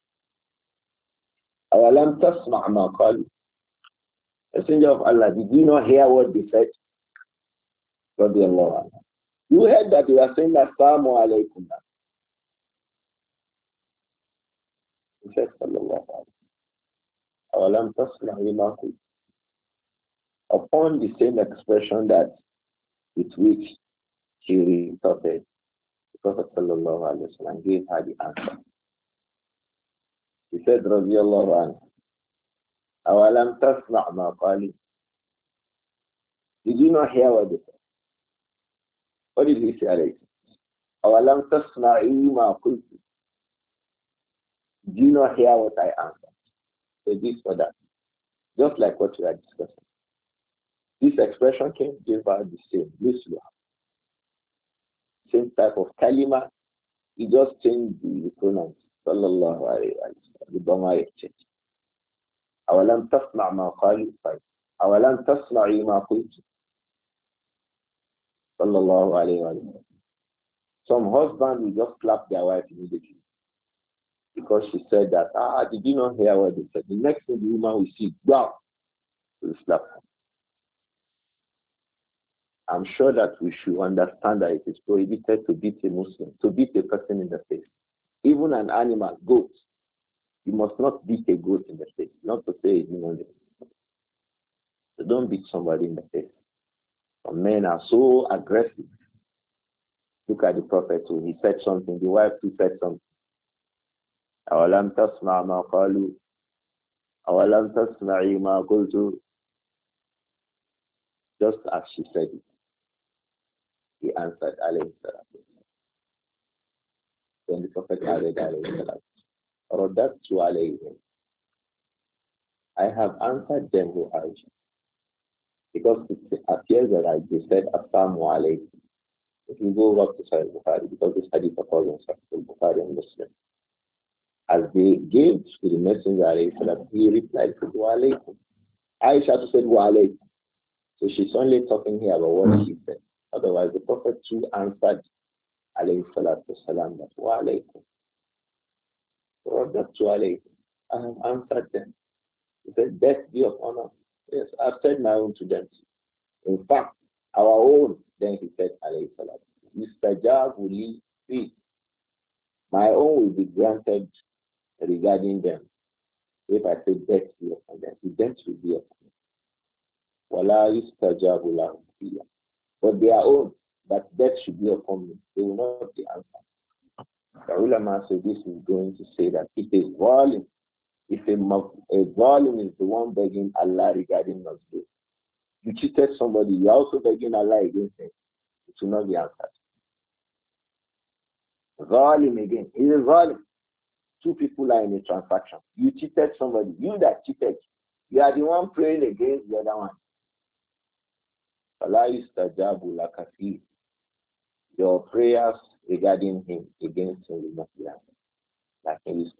أَوَلَمْ تَسْمَعْ مَا قَالُوا. Messenger of Allah, did you not hear what they said? Radiallahu anhu. You heard that they were saying, Assalamu alaykum. He said, sallallahu alayhi wa sallam, أَوَلَمْ تَسْمَعْ مَا قَالُوا. Upon the same expression that with which she retorted, the Prophet sallallahu alayhi wa sallam gave her the answer. He said, radiallahu anhu, أَوَلَمْ تَسْمَعْ مَا قَالِي. Did you not hear what they said? What did he say, alayhi? أَوَلَمْ تَسْمَعِي مَا قُلْتِ. Did you not hear what I answered? So this or that. Just like what we are discussing. This expression came give her the same. Same type of kalima. He just changed the pronouns. Sallallahu alayhi wa sallam. The Dhamma exchange. أَوَلَمْ تَسْمَعْ مَا قَالِي. أَوَلَمْ تَسْمَعِي مَا قُلْتِ. Sallallahu alayhi wa sallam. Some husbands will just slap their wife immediately. Because she said that, did you not hear what they said? The next thing the woman will see, wow, will slap her. I'm sure that we should understand that it is prohibited to beat a Muslim, to beat a person in the face. Even an animal, goat. You must not beat a goat in the face, not to say it, So don't beat somebody in the face. Some men are so aggressive. Look at the Prophet too. He said something, the wife too said something. أَوَلَمْ تَسْمَعْ مَا قَالُوا أَوَلَمْ تَسْمَعِي مَا قُلْتُ. Just as she said it. He answered, alayhi salatu. Then the Prophet added, alayhi salatu. Radattu alayhim. I have answered them who are you. Because it appears that they said, Assalamu alaykum. If you go back to Sahih Bukhari, because this hadith occurs in Sahih Bukhari and Muslim. As they gave to the Messenger, alayhi salatu, he replied, wa alaykum. Aisha said, wa alaykum. So she's only talking here about what she said. Otherwise, the Prophet too answered, alayhi salatu salam, that wa alaykum. Radattu alaykum. I have answered them. He said, death be upon us. Yes, I've said my own to them. In fact, our own, then he said, alayhi salatu. Yustajabu li fi. My own will be granted regarding them. If I say death be upon them, the death will be upon them. Wala yustajabu lahum fiya. But their own, that death should be upon them. They will not be answered. The ulama said this is going to say that if a zalim, if a zalim is the one begging Allah regarding us, you cheated somebody, you're also begging Allah against him. It will not be answered. Zalim again. He is zalim. Two people are in a transaction. You cheated somebody. You that cheated. You are the one praying against the other one. Your prayers regarding him, against him, will not be answered. Like in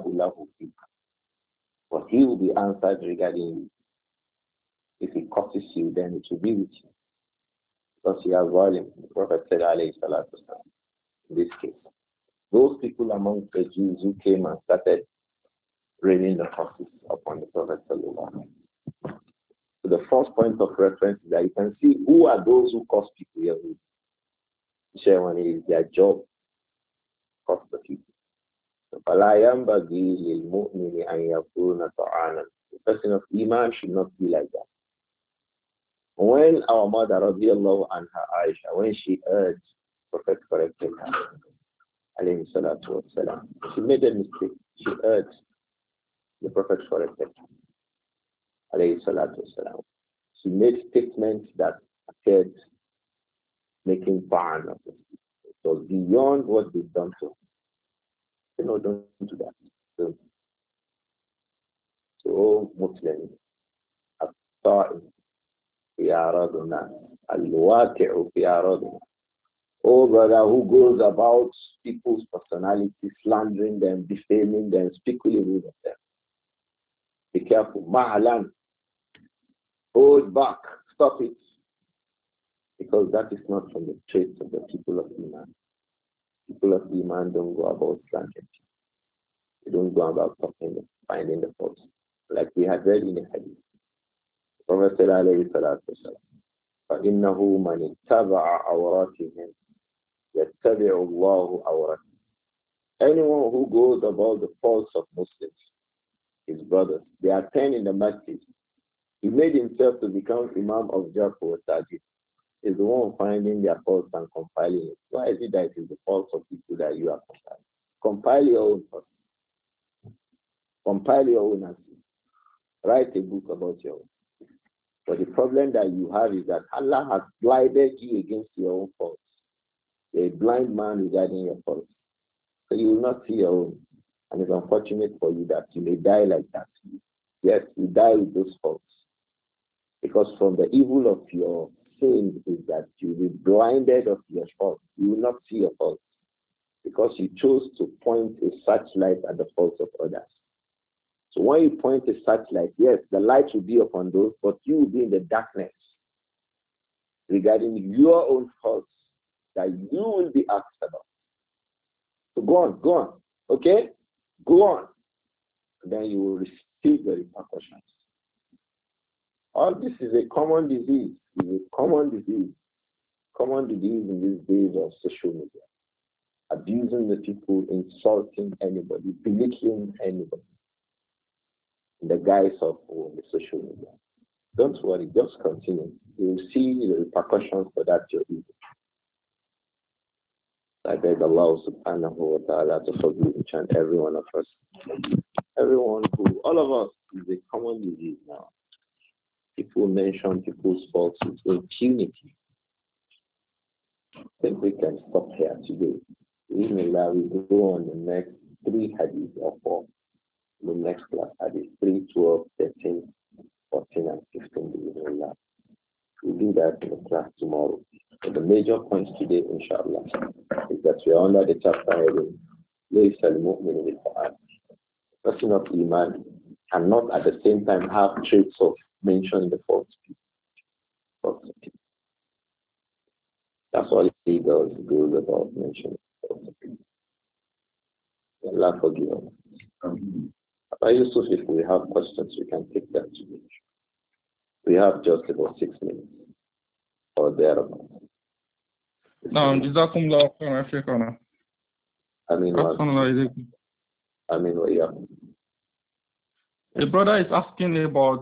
but he will be answered regarding you. If he curses you, then it will be with you. Because you are violent. The Prophet said, alayhi salatu wasalam, in this case. Those people among the Jews who came and started raining the curses upon the Prophet sallallahu alaihi wasallam. So the first point of reference is that you can see who are those who curse people here. Sharing is their job, curse the people. The person of Iman should not be like that. When our mother, radiallahu anha, Aisha, when she urged Prophet corrected her, alayhi salatu wasalam, she made a mistake. She urged the Prophet corrected her, alayhi salatu wasalam. She made statements that appeared making fun of it. It was beyond what they've done to her. No, don't do that. So, Muslims, الطائف في أعراضنا الواقع في أعراضنا. Oh, brother, who goes about people's personality, slandering them, defaming them, speaking rude of them. Be careful. Ma'alan. Hold back. Stop it. Because that is not from the traits of the people of Iman. People of Iman don't go about slandering. They don't go about talking, finding the faults. Like we had read in the hadith. The Prophet said, alayhi salatu wasalam, فَإِنَّهُ مَنِ اتَّبَعَ عَوْرَاتِهِمْ يَتَّبِعُ اللَّهُ عَوْرَاتِهِمْ. Anyone who goes about the faults of Muslims, his brothers, they are 10 in the masjid. He made himself to become Imam of Jafu or Tajid. Is the one finding their faults and compiling it. Why is it that it is the faults of people that you are compiling? Compile your own faults. Compile your own answers. Write a book about your own. But the problem that you have is that Allah has blinded you against your own faults. You're a blind man regarding your faults. So you will not see your own. And it's unfortunate for you that you may die like that. Yes, you die with those faults. Because from the evil of your sin is that you will be blinded of your faults. You will not see your faults. Because you chose to point a searchlight at the faults of others. So when you point a searchlight, yes, the light will be upon those, but you will be in the darkness regarding your own faults that you will be asked about. So go on, okay? Go on. And then you will receive the repercussions. All this is a common disease. It's a common disease. Common disease in these days of social media. Abusing the people, insulting anybody, belittling anybody. In the guise of the social media. Don't worry, just continue. You will see the repercussions for that your evil. I beg Allah subhanahu wa ta'ala to forgive each and every one of us. Everyone who, all of us, is a common disease now. People mention people's faults with impunity. I think we can stop here today. We go on the next 3 hadiths or 4. The next class, hadith 3, 12, 13, 14, and 15. We'll do that in the class tomorrow. But the major points today, inshallah, is that we are under the chapter heading, لَيْسَ الْمُؤْمِنُ بِالْفَعَالِ. The person of Iman cannot at the same time have traits of mentioning the false people. That's all he does. He goes about mentioning false people. Allah forgive us. Yusuf, if we have questions, we can take them today. We have just about 6 minutes or thereabouts. نعم جزاكم الله خيرا يا شيخنا. آمين وإياكم. A brother is asking about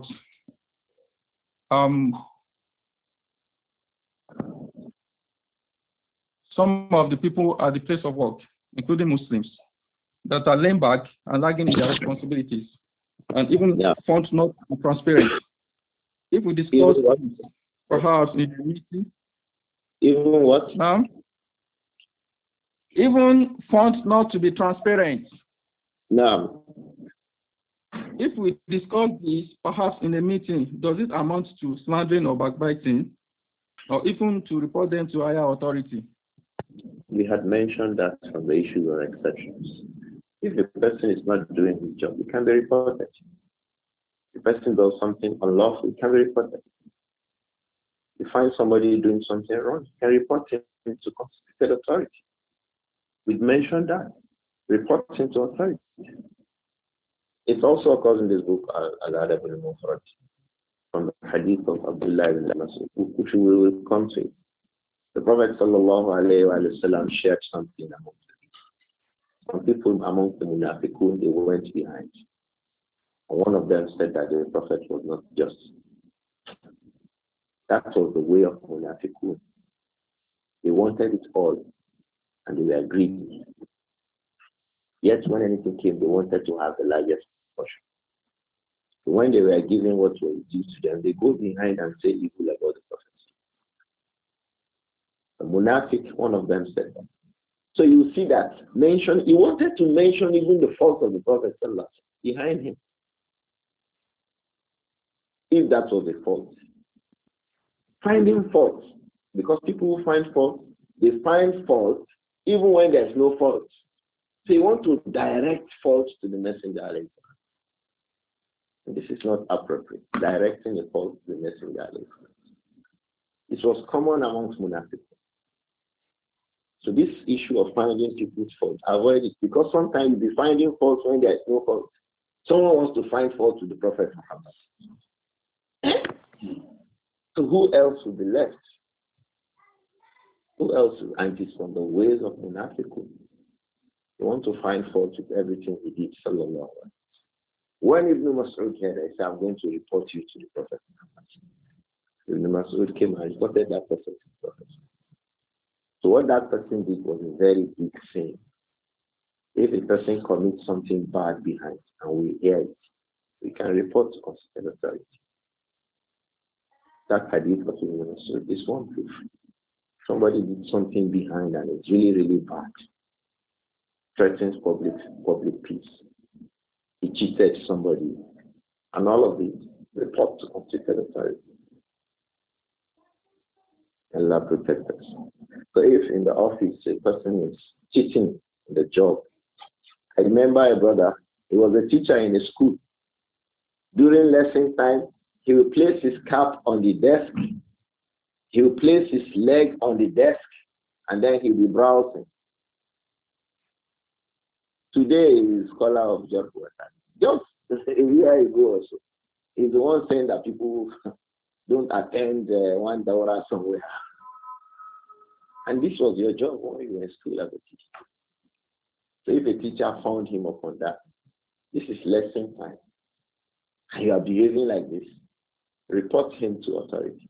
some of the people at the place of work, including Muslims, that are laying back and lagging in their responsibilities, and even found not transparent. If we discuss perhaps in the meeting, Even what? Even funds not to be transparent. No. If we discuss this perhaps in a meeting, does it amount to slandering or backbiting, or even to report them to higher authority? We had mentioned that from the issues or exceptions. If the person is not doing his job, it can be reported. If the person does something unlawful, it can be reported. You find somebody doing something wrong, you can report him to constituted authority. We've mentioned that. Report him to authority. It also occurs in this book, Al-Adab al-Mufrad, from the hadith of Abdullah ibn Mas'ud, which we will come to. The Prophet ﷺ shared something among them. Some people among the munafiqun, they went behind. And one of them said that the Prophet was not just. That was the way of munafiqun. They wanted it all, and they were greedy. Yet when anything came, they wanted to have the largest portion. So when they were given what was due to them, they go behind and say evil about the Prophet. The munafiq, one of them said that. So you see that he wanted to mention even the fault of the Prophet behind him. If that was a fault. Finding fault. Because people who find fault, they find fault even when there's no fault. So you want to direct fault to the messenger. And this is not appropriate. Directing a fault to the messenger. It was common amongst munafiqun. So this issue of finding people's fault, avoid it, because sometimes you'll be finding fault when there is no fault. Someone wants to find fault with the Prophet Muhammad. So who else will be left? Who else will? And it's from the ways of munafiqun. They want to find fault with everything he did, sallallahu alaihi wasallam. When Ibn Mas'ud heard, I said, I'm going to report you to the Prophet Muhammad. Ibn Mas'ud came and reported that person to the Prophet. So what that person did was a very big sin. If a person commits something bad behind and we hear it, we can report to constituted authority. That hadith of Ibn Mas'ud is one proof. Somebody did something behind and it's really, really bad. Threatens public peace. He cheated somebody. And all of it, report to constituted authority. Allah protect us. So if in the office a person is cheating in the job, I remember a brother, he was a teacher in a school. During lesson time, he will place his cap on the desk. He will place his leg on the desk, and then he'll be browsing. Today he is scholar of job work. Just a year ago or so, he's the one saying that people don't attend one dawra somewhere. And this was your job when you were in school as a teacher. So if a teacher found him upon that, this is lesson time, and you are behaving like this, report him to authority.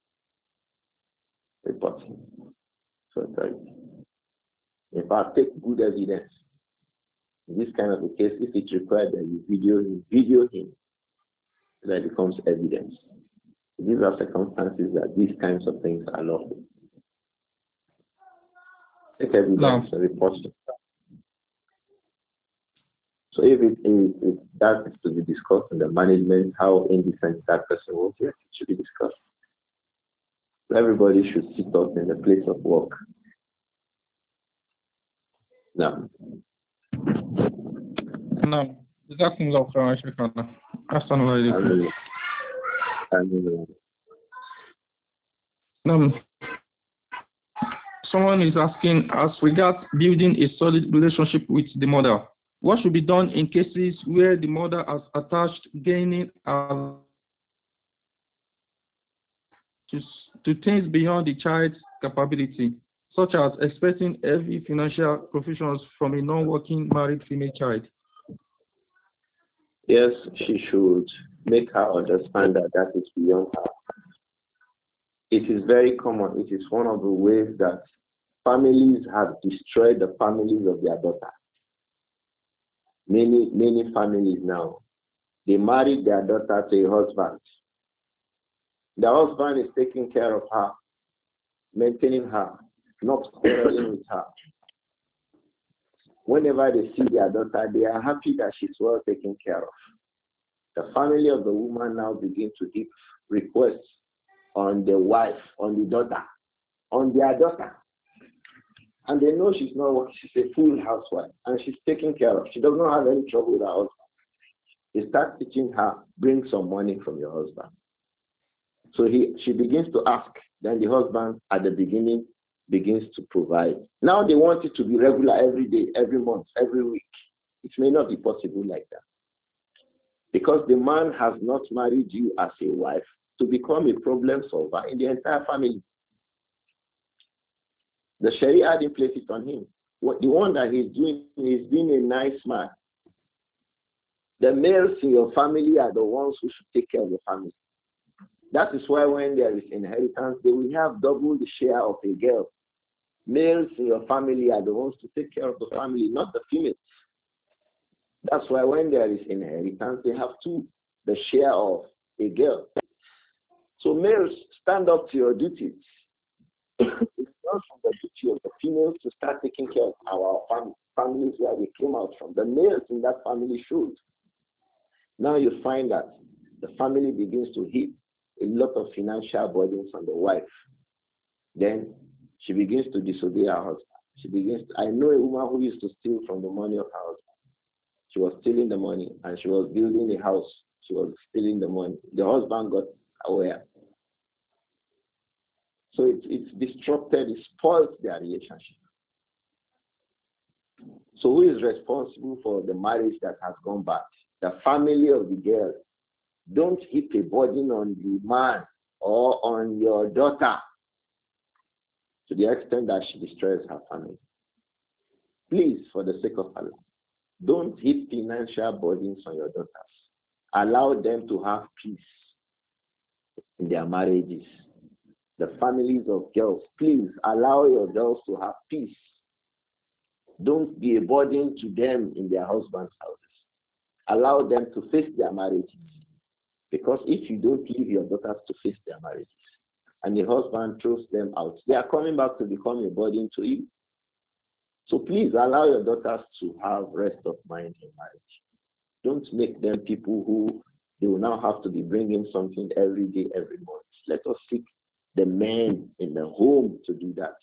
Report him to authority. In fact, take good evidence. In this kind of a case, if it's required that you video him, so that becomes evidence. These are circumstances that these kinds of things are lawful. Take evidence and report it. So if that is to be discussed in the management, how indecent that person was, yes, it should be discussed. Everybody should sit up in the place of work. Now. No. Someone is asking, as regards building a solid relationship with the mother, what should be done in cases where the mother has attached gaining to things beyond the child's capability, such as expecting heavy financial provisions from a non-working married female child? Yes, she should make her understand that that is beyond her. It is very common. It is one of the ways that families have destroyed the families of their daughters. Many families now, they married their daughter to a husband. The husband is taking care of her. maintaining her, not quarreling with her. Whenever they see their daughter, they are happy that she's well taken care of. The family of the woman now begin to give requests on the wife, on the daughter, on their daughter. And they know she's not, she's a full housewife and she's taken care of. She does not have any trouble with her husband. They start teaching her, bring some money from your husband. So she begins to ask. Then the husband at the beginning begins to provide. Now they want it to be regular every day, every month, every week. It may not be possible like that. Because the man has not married you as a wife to become a problem solver in the entire family. The Sharia didn't place it on him. The one that he's doing is being a nice man. The males in your family are the ones who should take care of the family. That is why when there is inheritance, they will have double the share of a girl. Males in your family are the ones to take care of the family, not the females. That's why when there is inheritance, they have the share of a girl. So males, stand up to your duties. It's not from the duty of the females to start taking care of our families where we came out from. The males in that family should. Now you find that the family begins to hit a lot of financial burdens on the wife. Then she begins to disobey her husband. I know a woman who used to steal from the money of her husband. She was stealing the money and she was building a house. She was stealing the money. The husband got aware. So it's disrupted, it spoils their relationship. So who is responsible for the marriage that has gone bad? The family of the girl. Don't heap a burden on the man or on your daughter to the extent that she destroys her family. Please, for the sake of Allah, don't heap financial burdens on your daughters. Allow them to have peace in their marriages. The families of girls, please allow your girls to have peace. Don't be a burden to them in their husbands' houses. Allow them to face their marriages. Because if you don't leave your daughters to face their marriages, and the husband throws them out, they are coming back to become a burden to you. So please allow your daughters to have rest of mind in marriage. Don't make them people who they will now have to be bringing something every day, every month. Let us seek the men in the home to do that.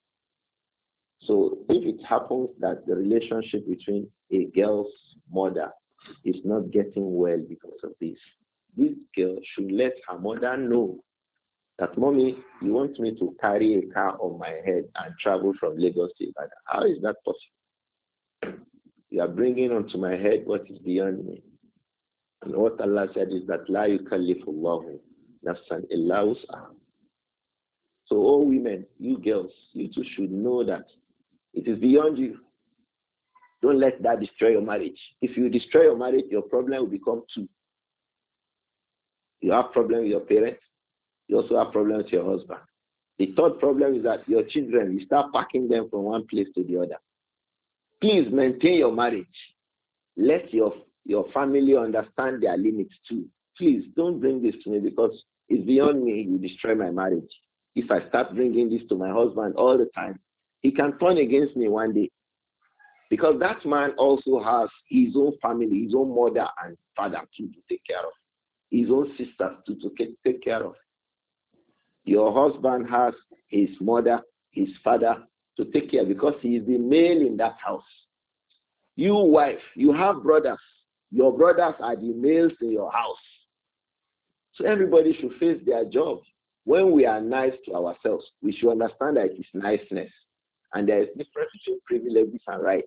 So if it happens that the relationship between a girl's mother is not getting well because of this girl should let her mother know that, Mommy, you want me to carry a car on my head and travel from Lagos to Ibadan. How is that possible? You are bringing onto my head what is beyond me. And what Allah said is that, La yukallifullahu nafsan illa wus'aha. So all women, you girls, you too should know that it is beyond you. Don't let that destroy your marriage. If you destroy your marriage, your problem will become two. You have problem with your parents. You also have problems with your husband. The third problem is that your children, you start packing them from one place to the other. Please maintain your marriage. Let your family understand their limits too. Please don't bring this to me because it's beyond me. You destroy my marriage. If I start bringing this to my husband all the time, he can turn against me one day. Because that man also has his own family, his own mother and father too to take care of. His own sisters too to take care of. Your husband has his mother, his father to take care because he is the male in that house. You wife, you have brothers. Your brothers are the males in your house. So everybody should face their job. When we are nice to ourselves, we should understand that it is niceness. And there is difference between privileges and rights.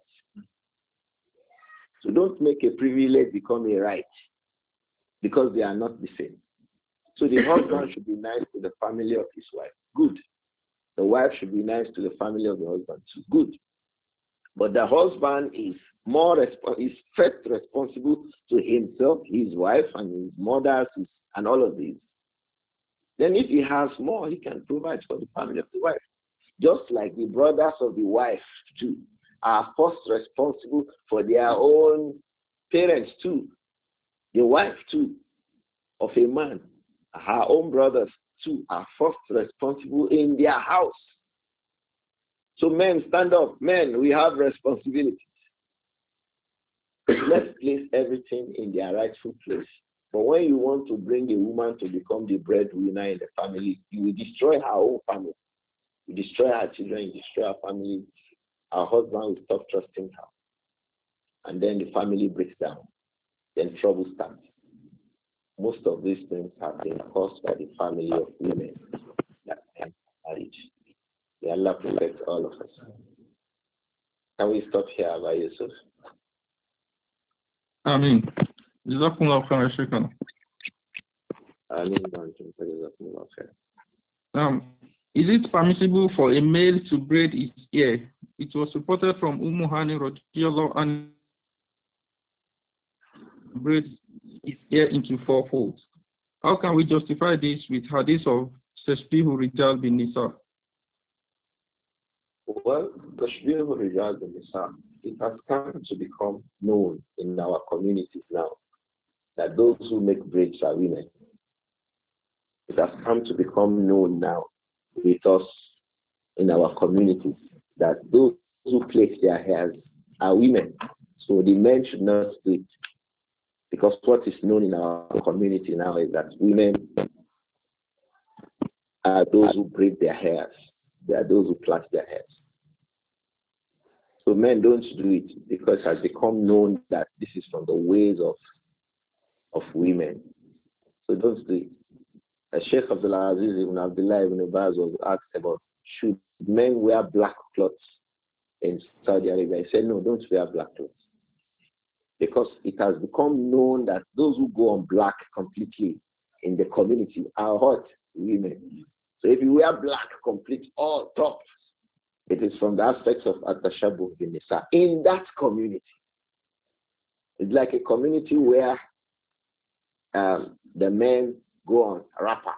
So don't make a privilege become a right because they are not the same. So the husband should be nice to the family of his wife. Good. The wife should be nice to the family of the husband too. Good. But the husband is is first responsible to himself, his wife, and his mothers, and all of these. Then if he has more, he can provide for the family of the wife. Just like the brothers of the wife too are first responsible for their own parents too. The wife too of a man, her own brothers too are first responsible in their house. So men, stand up. Men, we have responsibilities. Let's place everything in their rightful place. But when you want to bring a woman to become the breadwinner in the family, you will destroy her own family. You destroy her children, you destroy her family. Her husband will stop trusting her. And then the family breaks down. Then trouble starts. Most of these things have been caused by the family of women that end marriage. May Allah protect all of us. Can we stop here, Abba Yusuf? Ameen. Jazakumullah khairan, Shaykhana. Is it permissible for a male to braid his hair? It was reported from Ummu Hani radhiyallahu anha braid his hair into 4 folds. How can we justify this with hadith of Tashbihu Rijal bin Nisa? Well, Tashbihu Rijal bin Nisa, it has come to become known in our communities now that those who make braids are women. It has come to become known now with us in our communities that those who place their hairs are women. So the men should not do it. Because what is known in our community now is that women are those who braid their hairs. They are those who plait their hairs. So men don't do it because it has become known that this is from the ways of women. So don't do it. As Sheikh Abdul Aziz ibn Abdullah ibn Baz was asked about, should men wear black clothes in Saudi Arabia? He said, no, don't wear black clothes. Because it has become known that those who go on black completely in the community are hot women. So if you wear black complete all top, it is from the aspects of At-Tashabbuh bin Nisa in that community. It's like a community where the men go on wrapper.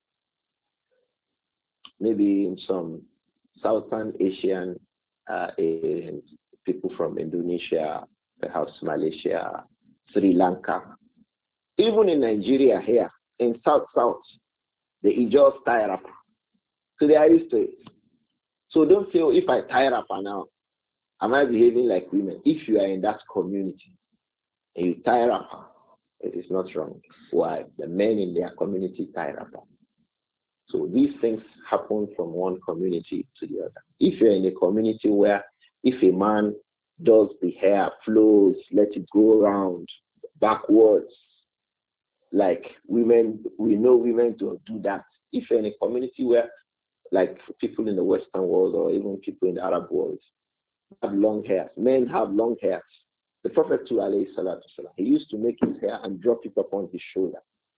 Maybe in some Southern Asian people from Indonesia, perhaps Malaysia, Sri Lanka, even in Nigeria here, in South, they just tie wrapper. So they are used to it. So don't feel if I tie wrapper now, am I behaving like women? If you are in that community and you tie wrapper, it is not wrong. Why? The men in their community tie wrapper. So these things happen from one community to the other. If you're in a community where if a man does the hair, flows, let it go around backwards, like women, we know women don't do that. If you're in a community where, like people in the Western world or even people in the Arab world, have long hair, men have long hair. The Prophet too, alayhi salatu salam, he used to make his hair and drop it upon his shoulder.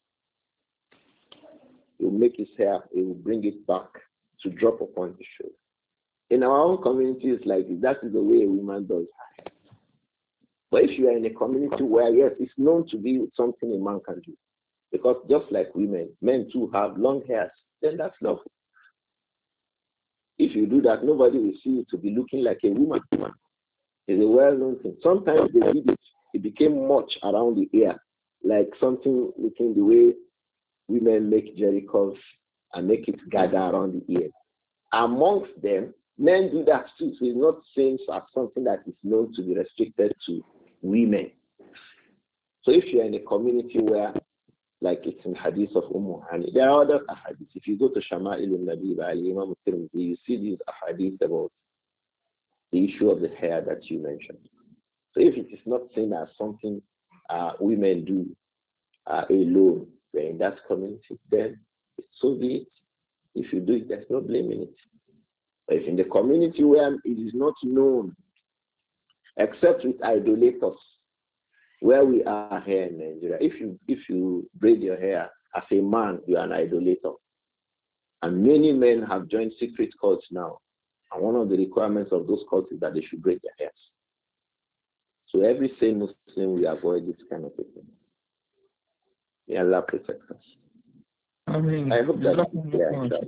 He will make his hair, he will bring it back to drop upon his shoulder. In our own community, it's like that is the way a woman does her hair. But if you are in a community where, yes, it's known to be something a man can do, because just like women, men too have long hairs, then that's lawful. If you do that, nobody will see you to be looking like a woman. It's a well-known thing. Sometimes they did it. It became much around the ear, like something looking the way women make jerry curls and make it gather around the ear. Amongst them, men do that too. So it's not seen as something that is known to be restricted to women. So if you're in a community where, like it's in hadith of Hani, there are other hadiths. If you go to Shama'il al-Nabi by Imam al-Tirmidhi, you see these hadiths about the issue of the hair that you mentioned. So if it is not seen as something women do alone, in that community, then so be it. If you do it, there's no blame in it. But if in the community where it is not known, except with idolaters, where we are here in Nigeria, if you braid your hair as a man, you are an idolater. And many men have joined secret cults now. And one of the requirements of those cults is that they should braid their hairs. So every sane Muslim will avoid this kind of thing. May Allah protect us. I hope that is clear.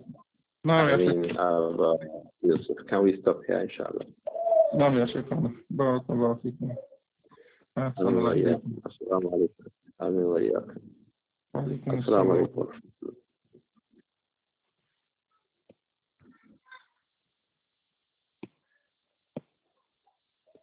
Yusuf, can we stop here, inshallah? نعم يا شيخنا بارك الله فيكم. السلام عليكم. السلام عليكم. آمين وإياكم. السلام عليكم.